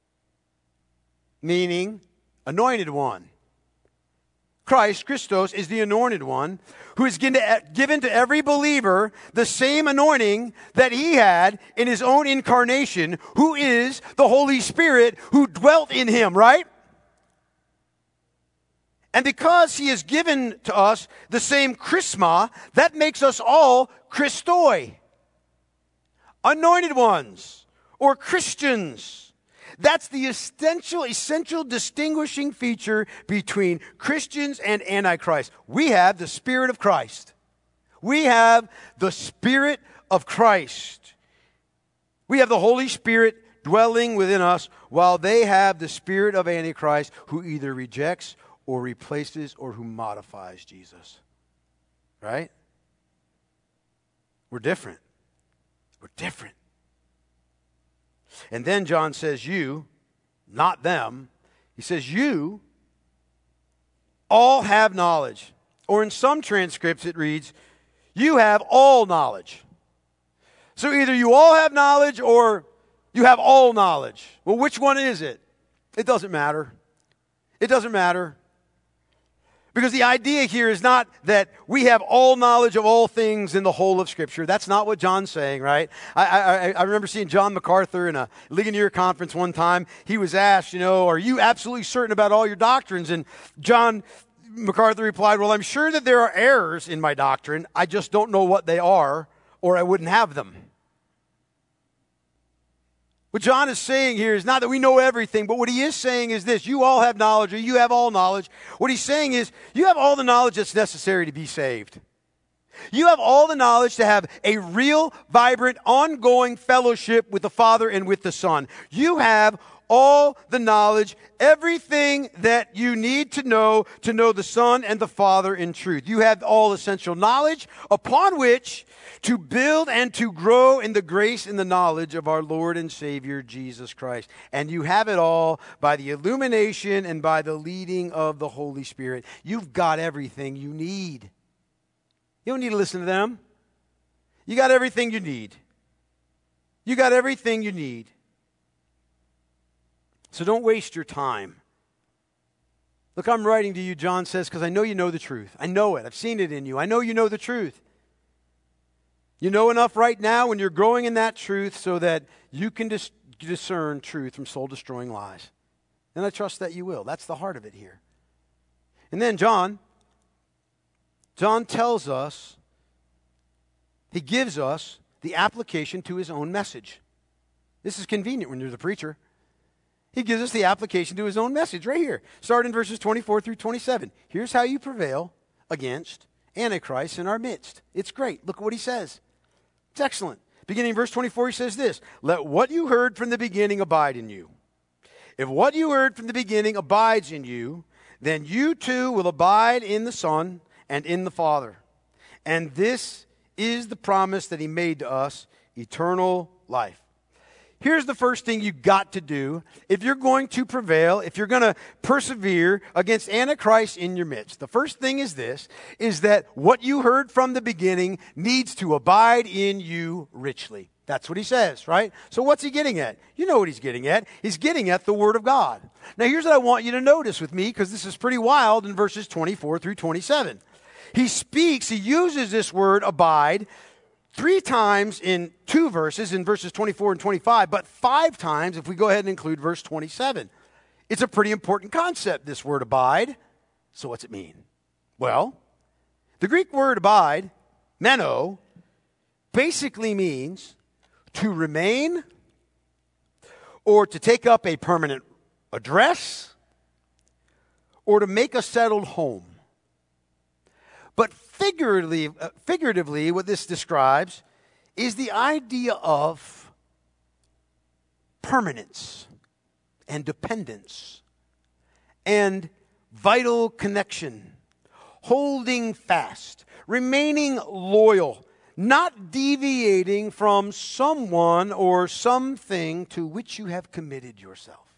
meaning anointed one. Christ, Christos, is the anointed one who is given to every believer the same anointing that he had in his own incarnation, who is the Holy Spirit who dwelt in him, right? And because he has given to us the same charisma, that makes us all Christoi, anointed ones, or Christians. That's the essential, essential distinguishing feature between Christians and Antichrist. We have the Spirit of Christ. We have the Spirit of Christ. We have the Holy Spirit dwelling within us, while they have the spirit of Antichrist, who either rejects or replaces or who modifies Jesus. Right? We're different. We're different. And then John says, you, not them. He says, you all have knowledge. Or in some transcripts it reads, you have all knowledge. So either you all have knowledge or you have all knowledge. Well, which one is it? It doesn't matter. It doesn't matter. Because the idea here is not that we have all knowledge of all things in the whole of Scripture. That's not what John's saying, right? I, I, I remember seeing John MacArthur in a Ligonier conference one time. He was asked, you know, are you absolutely certain about all your doctrines? And John MacArthur replied, well, I'm sure that there are errors in my doctrine. I just don't know what they are, or I wouldn't have them. What John is saying here is not that we know everything, but what he is saying is this: you all have knowledge, or you have all knowledge. What he's saying is you have all the knowledge that's necessary to be saved. You have all the knowledge to have a real, vibrant, ongoing fellowship with the Father and with the Son. You have all the knowledge, everything that you need to know to know the Son and the Father in truth. You have all essential knowledge upon which to build and to grow in the grace and the knowledge of our Lord and Savior, Jesus Christ. And you have it all by the illumination and by the leading of the Holy Spirit. You've got everything you need. You don't need to listen to them. You got everything you need. You got everything you need. So don't waste your time. Look, I'm writing to you, John says, because I know you know the truth. I know it. I've seen it in you. I know you know the truth. You know enough right now when you're growing in that truth so that you can dis- discern truth from soul-destroying lies. And I trust that you will. That's the heart of it here. And then John, John tells us, he gives us the application to his own message. This is convenient when you're the preacher. He gives us the application to his own message right here. Start in verses twenty-four through twenty-seven. Here's how you prevail against Antichrist in our midst. It's great. Look at what he says. It's excellent. Beginning in verse twenty-four, he says this: let what you heard from the beginning abide in you. If what you heard from the beginning abides in you, then you too will abide in the Son and in the Father. And this is the promise that he made to us, eternal life. Here's the first thing you've got to do if you're going to prevail, if you're going to persevere against Antichrist in your midst. The first thing is this, is that what you heard from the beginning needs to abide in you richly. That's what he says, right? So what's he getting at? You know what he's getting at. He's getting at the Word of God. Now here's what I want you to notice with me, because this is pretty wild in verses twenty-four through twenty-seven. He speaks, he uses this word abide three times in two verses, in verses twenty-four and twenty-five, but five times if we go ahead and include verse twenty-seven. It's a pretty important concept, this word abide. So what's it mean? Well, the Greek word abide, meno, basically means to remain or to take up a permanent address or to make a settled home. But figuratively, uh, figuratively, what this describes is the idea of permanence and dependence and vital connection, holding fast, remaining loyal, not deviating from someone or something to which you have committed yourself.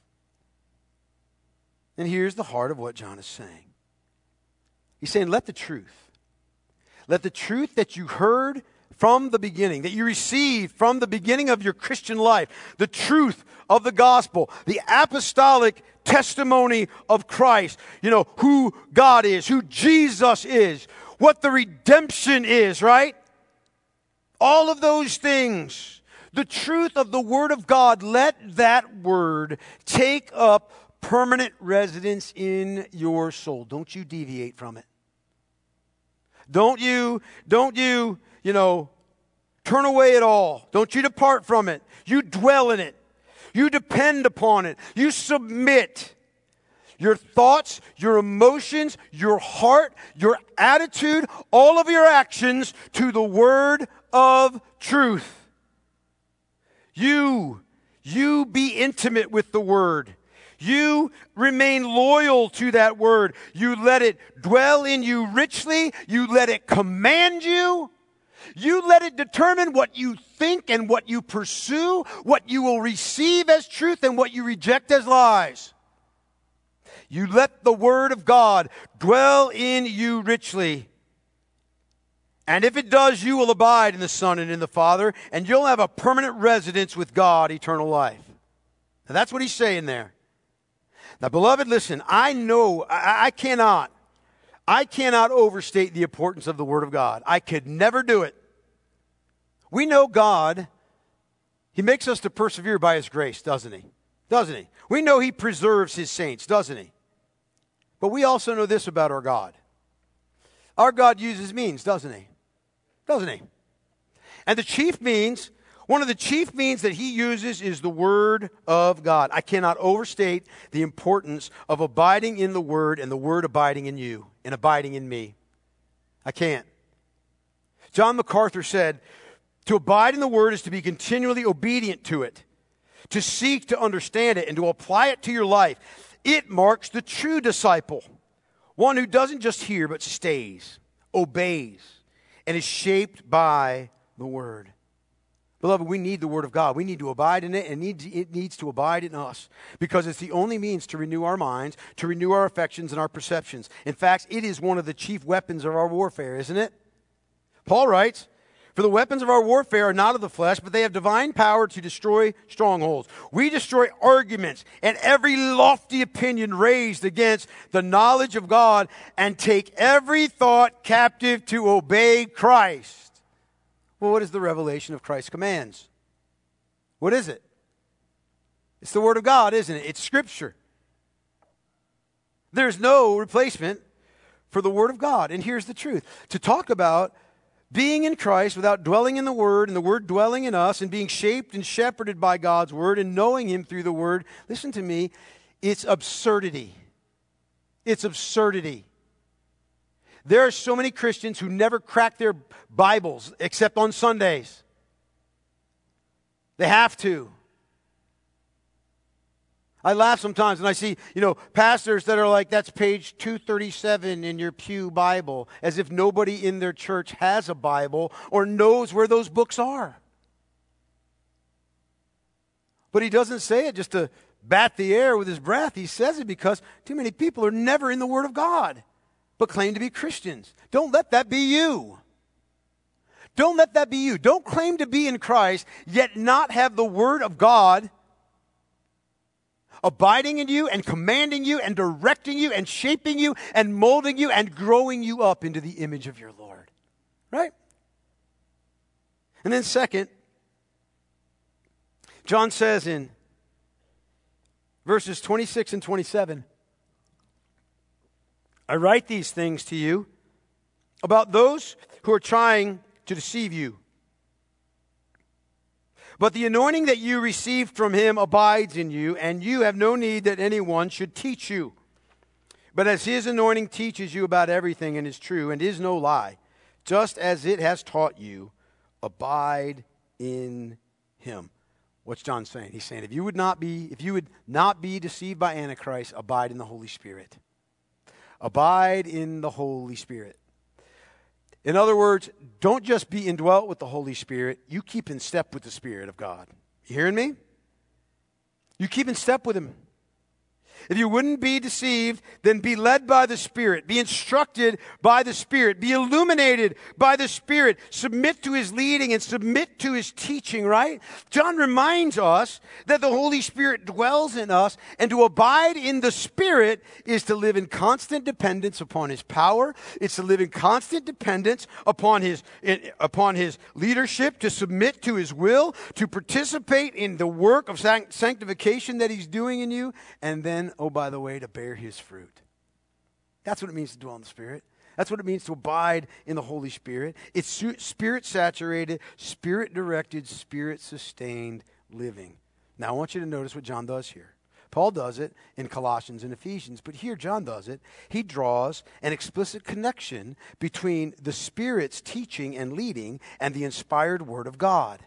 And here's the heart of what John is saying. He's saying, let the truth, let the truth that you heard from the beginning, that you received from the beginning of your Christian life, the truth of the gospel, the apostolic testimony of Christ, you know, who God is, who Jesus is, what the redemption is, right? All of those things, the truth of the Word of God, let that Word take up permanent residence in your soul. Don't you deviate from it. Don't you, don't you, you know, turn away at all. Don't you depart from it. You dwell in it. You depend upon it. You submit your thoughts, your emotions, your heart, your attitude, all of your actions to the Word of truth. You, you be intimate with the Word. You remain loyal to that Word. You let it dwell in you richly. You let it command you. You let it determine what you think and what you pursue, what you will receive as truth and what you reject as lies. You let the Word of God dwell in you richly. And if it does, you will abide in the Son and in the Father, and you'll have a permanent residence with God, eternal life. Now that's what he's saying there. Now, beloved, listen, I know, I, I cannot, I cannot overstate the importance of the Word of God. I could never do it. We know God, He makes us to persevere by His grace, doesn't He? Doesn't He? We know He preserves His saints, doesn't He? But we also know this about our God. Our God uses means, doesn't He? Doesn't He? And the chief means, one of the chief means that He uses is the Word of God. I cannot overstate the importance of abiding in the Word and the Word abiding in you and abiding in me. I can't. John MacArthur said, to abide in the Word is to be continually obedient to it. to seek to understand it and to apply it to your life, it marks the true disciple. One who doesn't just hear, but stays, obeys, and is shaped by the Word. Beloved, we need the Word of God. We need to abide in it, and it needs to abide in us because it's the only means to renew our minds, to renew our affections and our perceptions. In fact, it is one of the chief weapons of our warfare, isn't it? Paul writes, "For the weapons of our warfare are not of the flesh, but they have divine power to destroy strongholds. We destroy arguments and every lofty opinion raised against the knowledge of God and take every thought captive to obey Christ." Well, what is the revelation of Christ's commands? What is it? It's the Word of God, isn't it? It's Scripture. There's no replacement for the Word of God. And here's the truth. To talk about being in Christ without dwelling in the Word and the Word dwelling in us and being shaped and shepherded by God's Word and knowing Him through the Word, listen to me, it's absurdity. It's absurdity. There are so many Christians who never crack their Bibles except on Sundays. They have to. I laugh sometimes when I see, you know, pastors that are like, that's page two thirty-seven in your pew Bible, as if nobody in their church has a Bible or knows where those books are. But he doesn't say it just to bat the air with his breath. He says it because too many people are never in the Word of God, but claim to be Christians. Don't let that be you. Don't let that be you. Don't claim to be in Christ, yet not have the Word of God abiding in you and commanding you and directing you and shaping you and molding you and growing you up into the image of your Lord. Right? And then second, John says in verses twenty-six and twenty-seven, "I write these things to you about those who are trying to deceive you. But the anointing that you received from Him abides in you, and you have no need that anyone should teach you. But as His anointing teaches you about everything and is true and is no lie, just as it has taught you, abide in Him." What's John saying? He's saying if you would not be, if you would not be deceived by Antichrist, abide in the Holy Spirit. Abide in the Holy Spirit. In other words, don't just be indwelt with the Holy Spirit. You keep in step with the Spirit of God. You hearing me? You keep in step with Him. If you wouldn't be deceived, then be led by the Spirit. Be instructed by the Spirit. Be illuminated by the Spirit. Submit to His leading and submit to His teaching, right? John reminds us that the Holy Spirit dwells in us, and to abide in the Spirit is to live in constant dependence upon His power. It's to live in constant dependence upon His, in, upon His leadership, to submit to His will, to participate in the work of sanct- sanctification that He's doing in you, and then oh, by the way, to bear His fruit. That's what it means to dwell in the Spirit. That's what it means to abide in the Holy Spirit. It's Spirit-saturated, Spirit-directed, Spirit-sustained living. Now, I want you to notice what John does here. Paul does it in Colossians and Ephesians, but here John does it. He draws an explicit connection between the Spirit's teaching and leading and the inspired Word of God.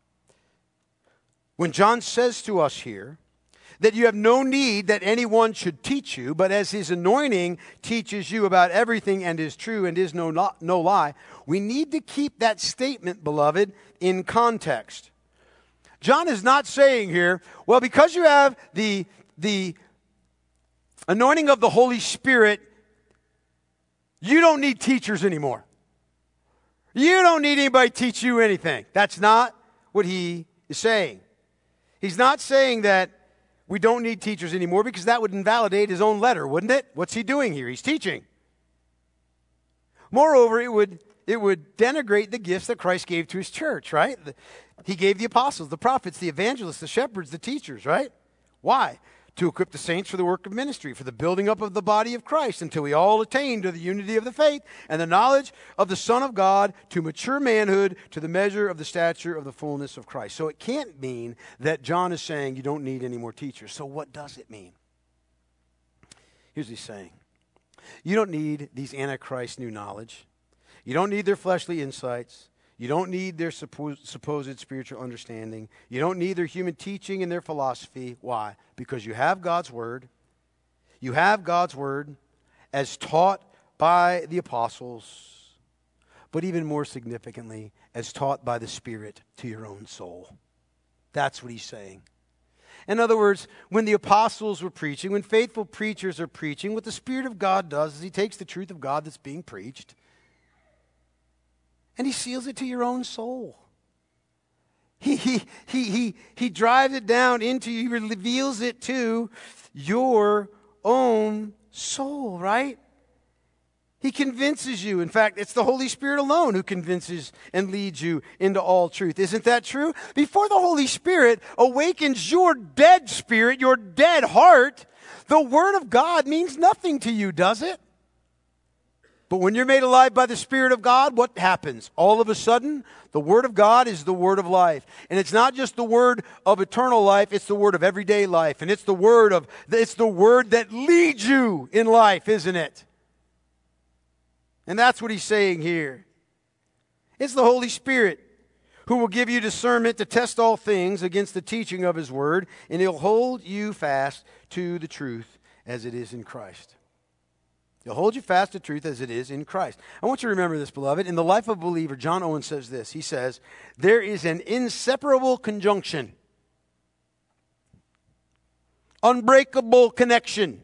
When John says to us here, that you have no need that anyone should teach you, but as His anointing teaches you about everything and is true and is no, not, no lie, we need to keep that statement, beloved, in context. John is not saying here, well, because you have the, the anointing of the Holy Spirit, you don't need teachers anymore. You don't need anybody to teach you anything. That's not what he is saying. He's not saying that we don't need teachers anymore, because that would invalidate his own letter, wouldn't it? What's he doing here? He's teaching. Moreover, it would it would denigrate the gifts that Christ gave to His church, right? He gave the apostles, the prophets, the evangelists, the shepherds, the teachers, right? Why? To equip the saints for the work of ministry, for the building up of the body of Christ, until we all attain to the unity of the faith and the knowledge of the Son of God, to mature manhood, to the measure of the stature of the fullness of Christ. So it can't mean that John is saying you don't need any more teachers. So what does it mean? Here's what he's saying. You don't need these Antichrist new knowledge. You don't need their fleshly insights. You don't need their supposed, supposed spiritual understanding. You don't need their human teaching and their philosophy. Why? Because you have God's Word. You have God's Word as taught by the apostles, but even more significantly, as taught by the Spirit to your own soul. That's what he's saying. In other words, when the apostles were preaching, when faithful preachers are preaching, what the Spirit of God does is he takes the truth of God that's being preached and he seals it to your own soul. He, he, he, he, he drives it down into you, he reveals it to your own soul, right? He convinces you. In fact, it's the Holy Spirit alone who convinces and leads you into all truth. Isn't that true? Before the Holy Spirit awakens your dead spirit, your dead heart, the Word of God means nothing to you, does it? But when you're made alive by the Spirit of God, what happens? All of a sudden, the Word of God is the Word of life. And it's not just the Word of eternal life, it's the Word of everyday life. And it's the Word of, it's the Word that leads you in life, isn't it? And that's what he's saying here. It's the Holy Spirit who will give you discernment to test all things against the teaching of his word, and he'll hold you fast to the truth as it is in Christ. He'll hold you fast to truth as it is in Christ. I want you to remember this, beloved. In the life of a believer, John Owen says this. He says, there is an inseparable conjunction, unbreakable connection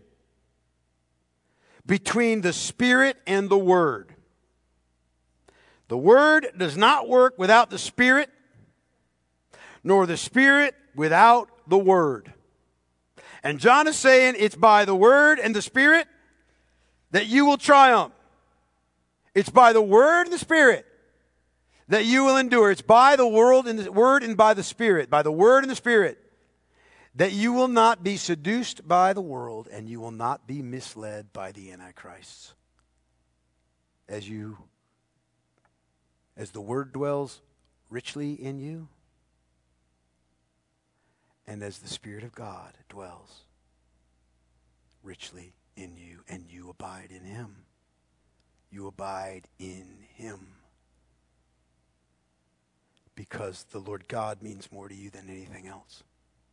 between the Spirit and the Word. The Word does not work without the Spirit, nor the Spirit without the Word. And John is saying it's by the Word and the Spirit that you will triumph. It's by the Word and the Spirit that you will endure. It's by the world and the Word and by the Spirit, by the Word and the Spirit, that you will not be seduced by the world and you will not be misled by the Antichrists. As you, as the Word dwells richly in you, and as the Spirit of God dwells richly in you, and you abide in Him. You abide in Him. Because the Lord God means more to you than anything else.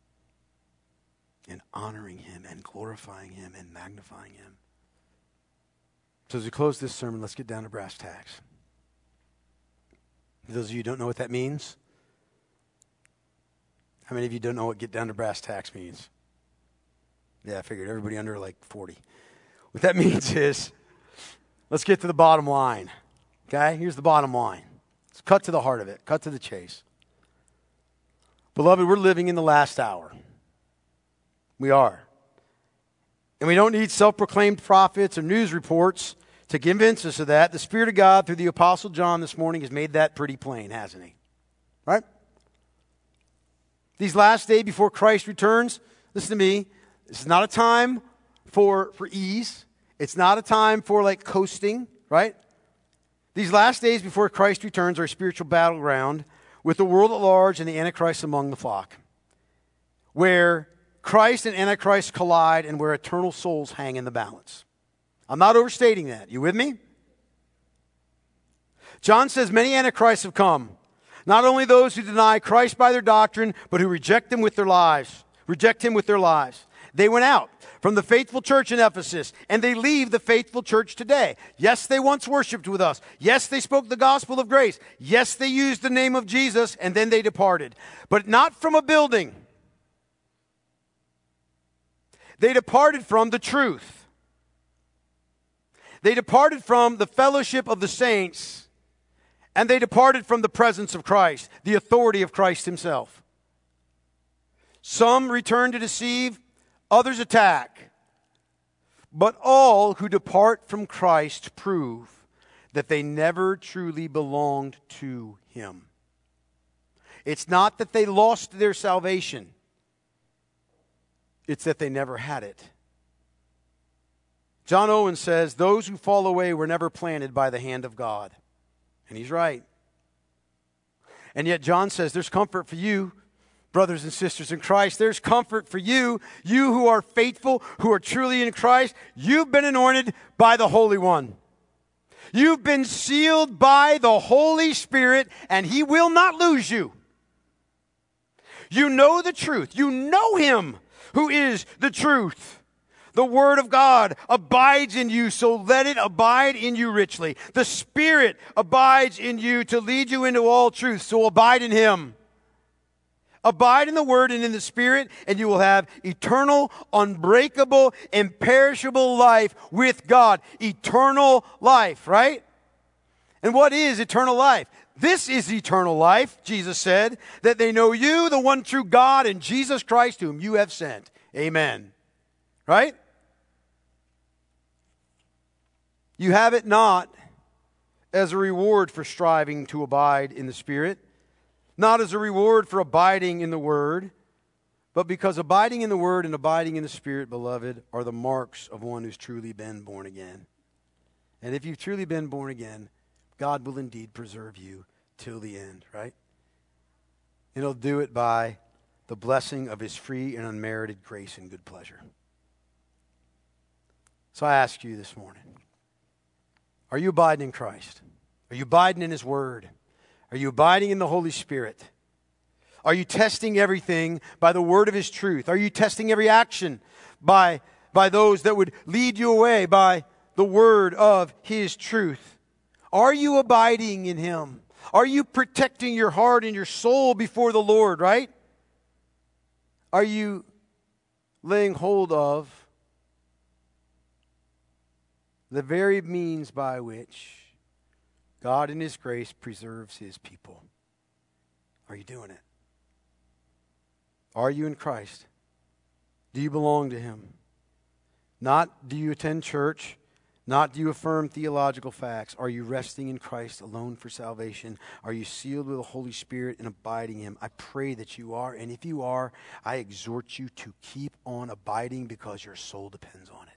And honoring Him and glorifying Him and magnifying Him. So as we close this sermon, let's get down to brass tacks. For those of you who don't know what that means, how many of you don't know what get down to brass tacks means? Yeah, I figured everybody under like forty. What that means is, let's get to the bottom line. Okay, here's the bottom line. Let's cut to the heart of it, cut to the chase. Beloved, we're living in the last hour. We are. And we don't need self-proclaimed prophets or news reports to convince us of that. The Spirit of God, through the Apostle John this morning, has made that pretty plain, hasn't he? Right? These last days before Christ returns, listen to me, this is not a time for, for ease. It's not a time for like coasting, right? These last days before Christ returns are a spiritual battleground with the world at large and the Antichrist among the flock, where Christ and Antichrist collide and where eternal souls hang in the balance. I'm not overstating that. You with me? John says many Antichrists have come. Not only those who deny Christ by their doctrine, but who reject him with their lives. Reject him with their lives. They went out from the faithful church in Ephesus, and they leave the faithful church today. Yes, they once worshiped with us. Yes, they spoke the gospel of grace. Yes, they used the name of Jesus, and then they departed. But not from a building. They departed from the truth. They departed from the fellowship of the saints, and they departed from the presence of Christ, the authority of Christ himself. Some return to deceive, others attack. But all who depart from Christ prove that they never truly belonged to him. It's not that they lost their salvation. It's that they never had it. John Owen says, those who fall away were never planted by the hand of God. And he's right. And yet John says there's comfort for you, brothers and sisters in Christ. There's comfort for you, you who are faithful, who are truly in Christ. You've been anointed by the Holy One. You've been sealed by the Holy Spirit, and He will not lose you. You know the truth. You know Him who is the truth. The Word of God abides in you, so let it abide in you richly. The Spirit abides in you to lead you into all truth, so abide in Him. Abide in the Word and in the Spirit, and you will have eternal, unbreakable, imperishable life with God. Eternal life, right? And what is eternal life? This is eternal life, Jesus said, that they know you, the one true God, and Jesus Christ, whom you have sent. Amen. Right? You have it not as a reward for striving to abide in the Spirit, not as a reward for abiding in the Word, but because abiding in the Word and abiding in the Spirit, beloved, are the marks of one who's truly been born again. And if you've truly been born again, God will indeed preserve you till the end, right? And He'll do it by the blessing of His free and unmerited grace and good pleasure. So I ask you this morning, are you abiding in Christ? Are you abiding in His Word? Are you abiding in the Holy Spirit? Are you testing everything by the word of His truth? Are you testing every action by, by those that would lead you away by the word of His truth? Are you abiding in Him? Are you protecting your heart and your soul before the Lord, right? Are you laying hold of the very means by which God in His grace preserves His people? Are you doing it? Are you in Christ? Do you belong to Him? Not do you attend church, not do you affirm theological facts. Are you resting in Christ alone for salvation? Are you sealed with the Holy Spirit and abiding in Him? I pray that you are, and if you are, I exhort you to keep on abiding because your soul depends on it.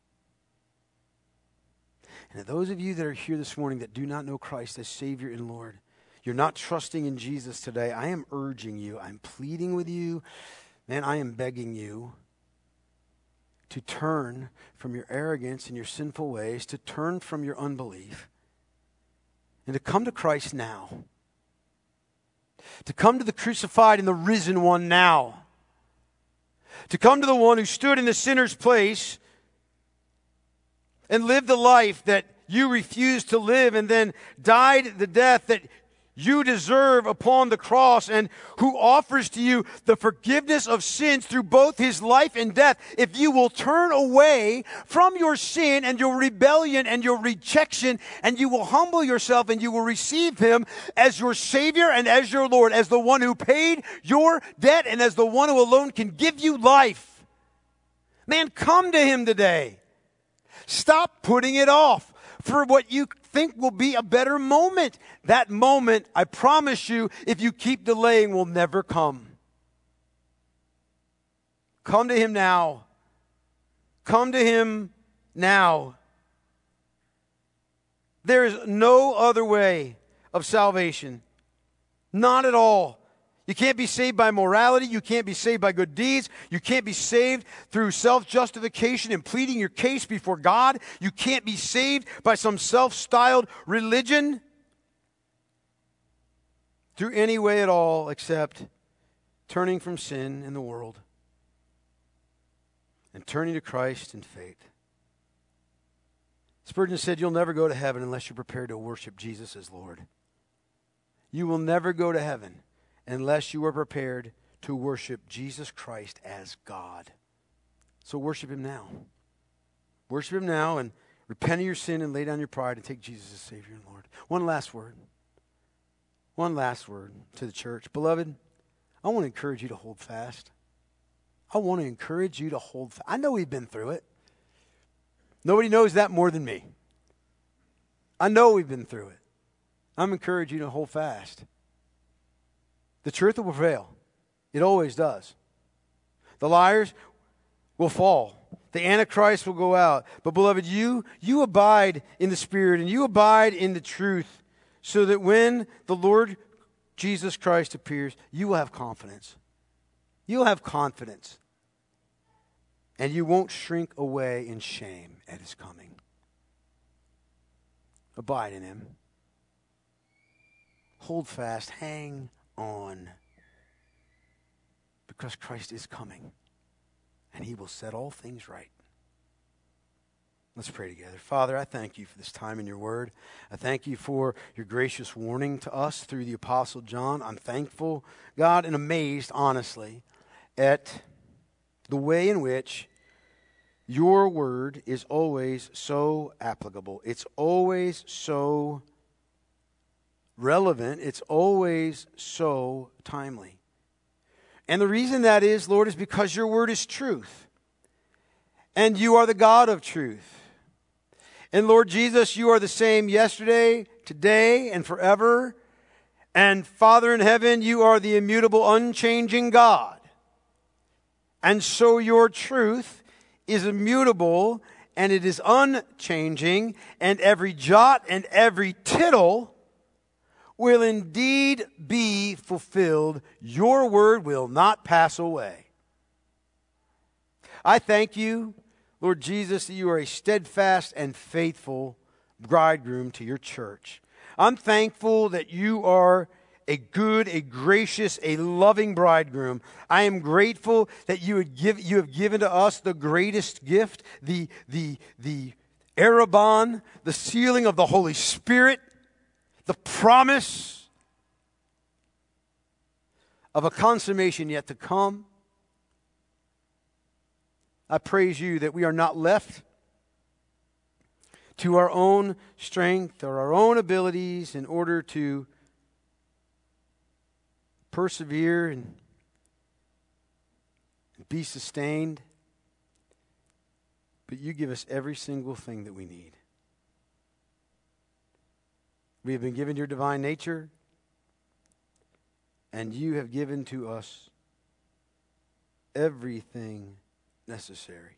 And to those of you that are here this morning that do not know Christ as Savior and Lord, you're not trusting in Jesus today, I am urging you, I'm pleading with you, man, I am begging you to turn from your arrogance and your sinful ways, to turn from your unbelief, and to come to Christ now. To come to the crucified and the risen one now. To come to the one who stood in the sinner's place and lived the life that you refused to live, and then died the death that you deserve upon the cross, and who offers to you the forgiveness of sins through both His life and death. If you will turn away from your sin and your rebellion and your rejection, and you will humble yourself and you will receive Him as your Savior and as your Lord, as the one who paid your debt and as the one who alone can give you life. Man, come to Him today. Stop putting it off for what you think will be a better moment. That moment, I promise you, if you keep delaying, will never come. Come to Him now. Come to Him now. There is no other way of salvation. Not at all. You can't be saved by morality. You can't be saved by good deeds. You can't be saved through self-justification and pleading your case before God. You can't be saved by some self-styled religion through any way at all except turning from sin in the world and turning to Christ in faith. Spurgeon said, you'll never go to heaven unless you're prepared to worship Jesus as Lord. You will never go to heaven unless you are prepared to worship Jesus Christ as God. So worship Him now. Worship Him now and repent of your sin and lay down your pride and take Jesus as Savior and Lord. One last word. One last word to the church. Beloved, I want to encourage you to hold fast. I want to encourage you to hold fast. I know we've been through it. Nobody knows that more than me. I know we've been through it. I'm encouraging you to hold fast. The truth will prevail. It always does. The liars will fall. The Antichrist will go out. But beloved, you, you abide in the Spirit and you abide in the truth so that when the Lord Jesus Christ appears, you will have confidence. You'll have confidence. And you won't shrink away in shame at His coming. Abide in him. Hold fast. Hang on. Because Christ is coming. And he will set all things right. Let's pray together. Father, I thank you for this time in your word. I thank you for your gracious warning to us through the Apostle John. I'm thankful, God, and amazed, honestly, at the way in which your word is always so applicable. It's always so relevant. It's always so timely. And the reason that is, Lord, is because your word is truth. And you are the God of truth. And Lord Jesus, you are the same yesterday, today, and forever. And Father in heaven, you are the immutable, unchanging God. And so your truth is immutable and it is unchanging, and every jot and every tittle will indeed be fulfilled. Your word will not pass away. I thank you, Lord Jesus, that you are a steadfast and faithful bridegroom to your church. I'm thankful that you are a good, a gracious, a loving bridegroom. I am grateful that you would give, you have given to us the greatest gift, the, the, the Arabon, the sealing of the Holy Spirit, the promise of a consummation yet to come. I praise you that we are not left to our own strength or our own abilities in order to persevere and be sustained. But you give us every single thing that we need. We have been given your divine nature, and you have given to us everything necessary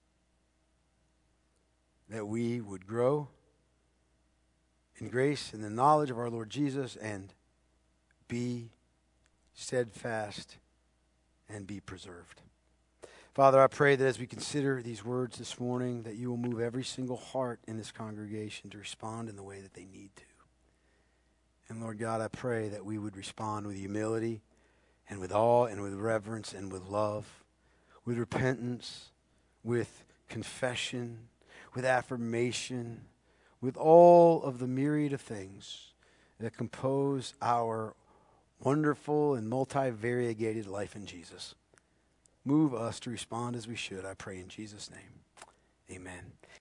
that we would grow in grace and the knowledge of our Lord Jesus and be steadfast and be preserved. Father, I pray that as we consider these words this morning, that you will move every single heart in this congregation to respond in the way that they need to. And Lord God, I pray that we would respond with humility and with awe and with reverence and with love, with repentance, with confession, with affirmation, with all of the myriad of things that compose our wonderful and multi-variegated life in Jesus. Move us to respond as we should, I pray in Jesus' name. Amen.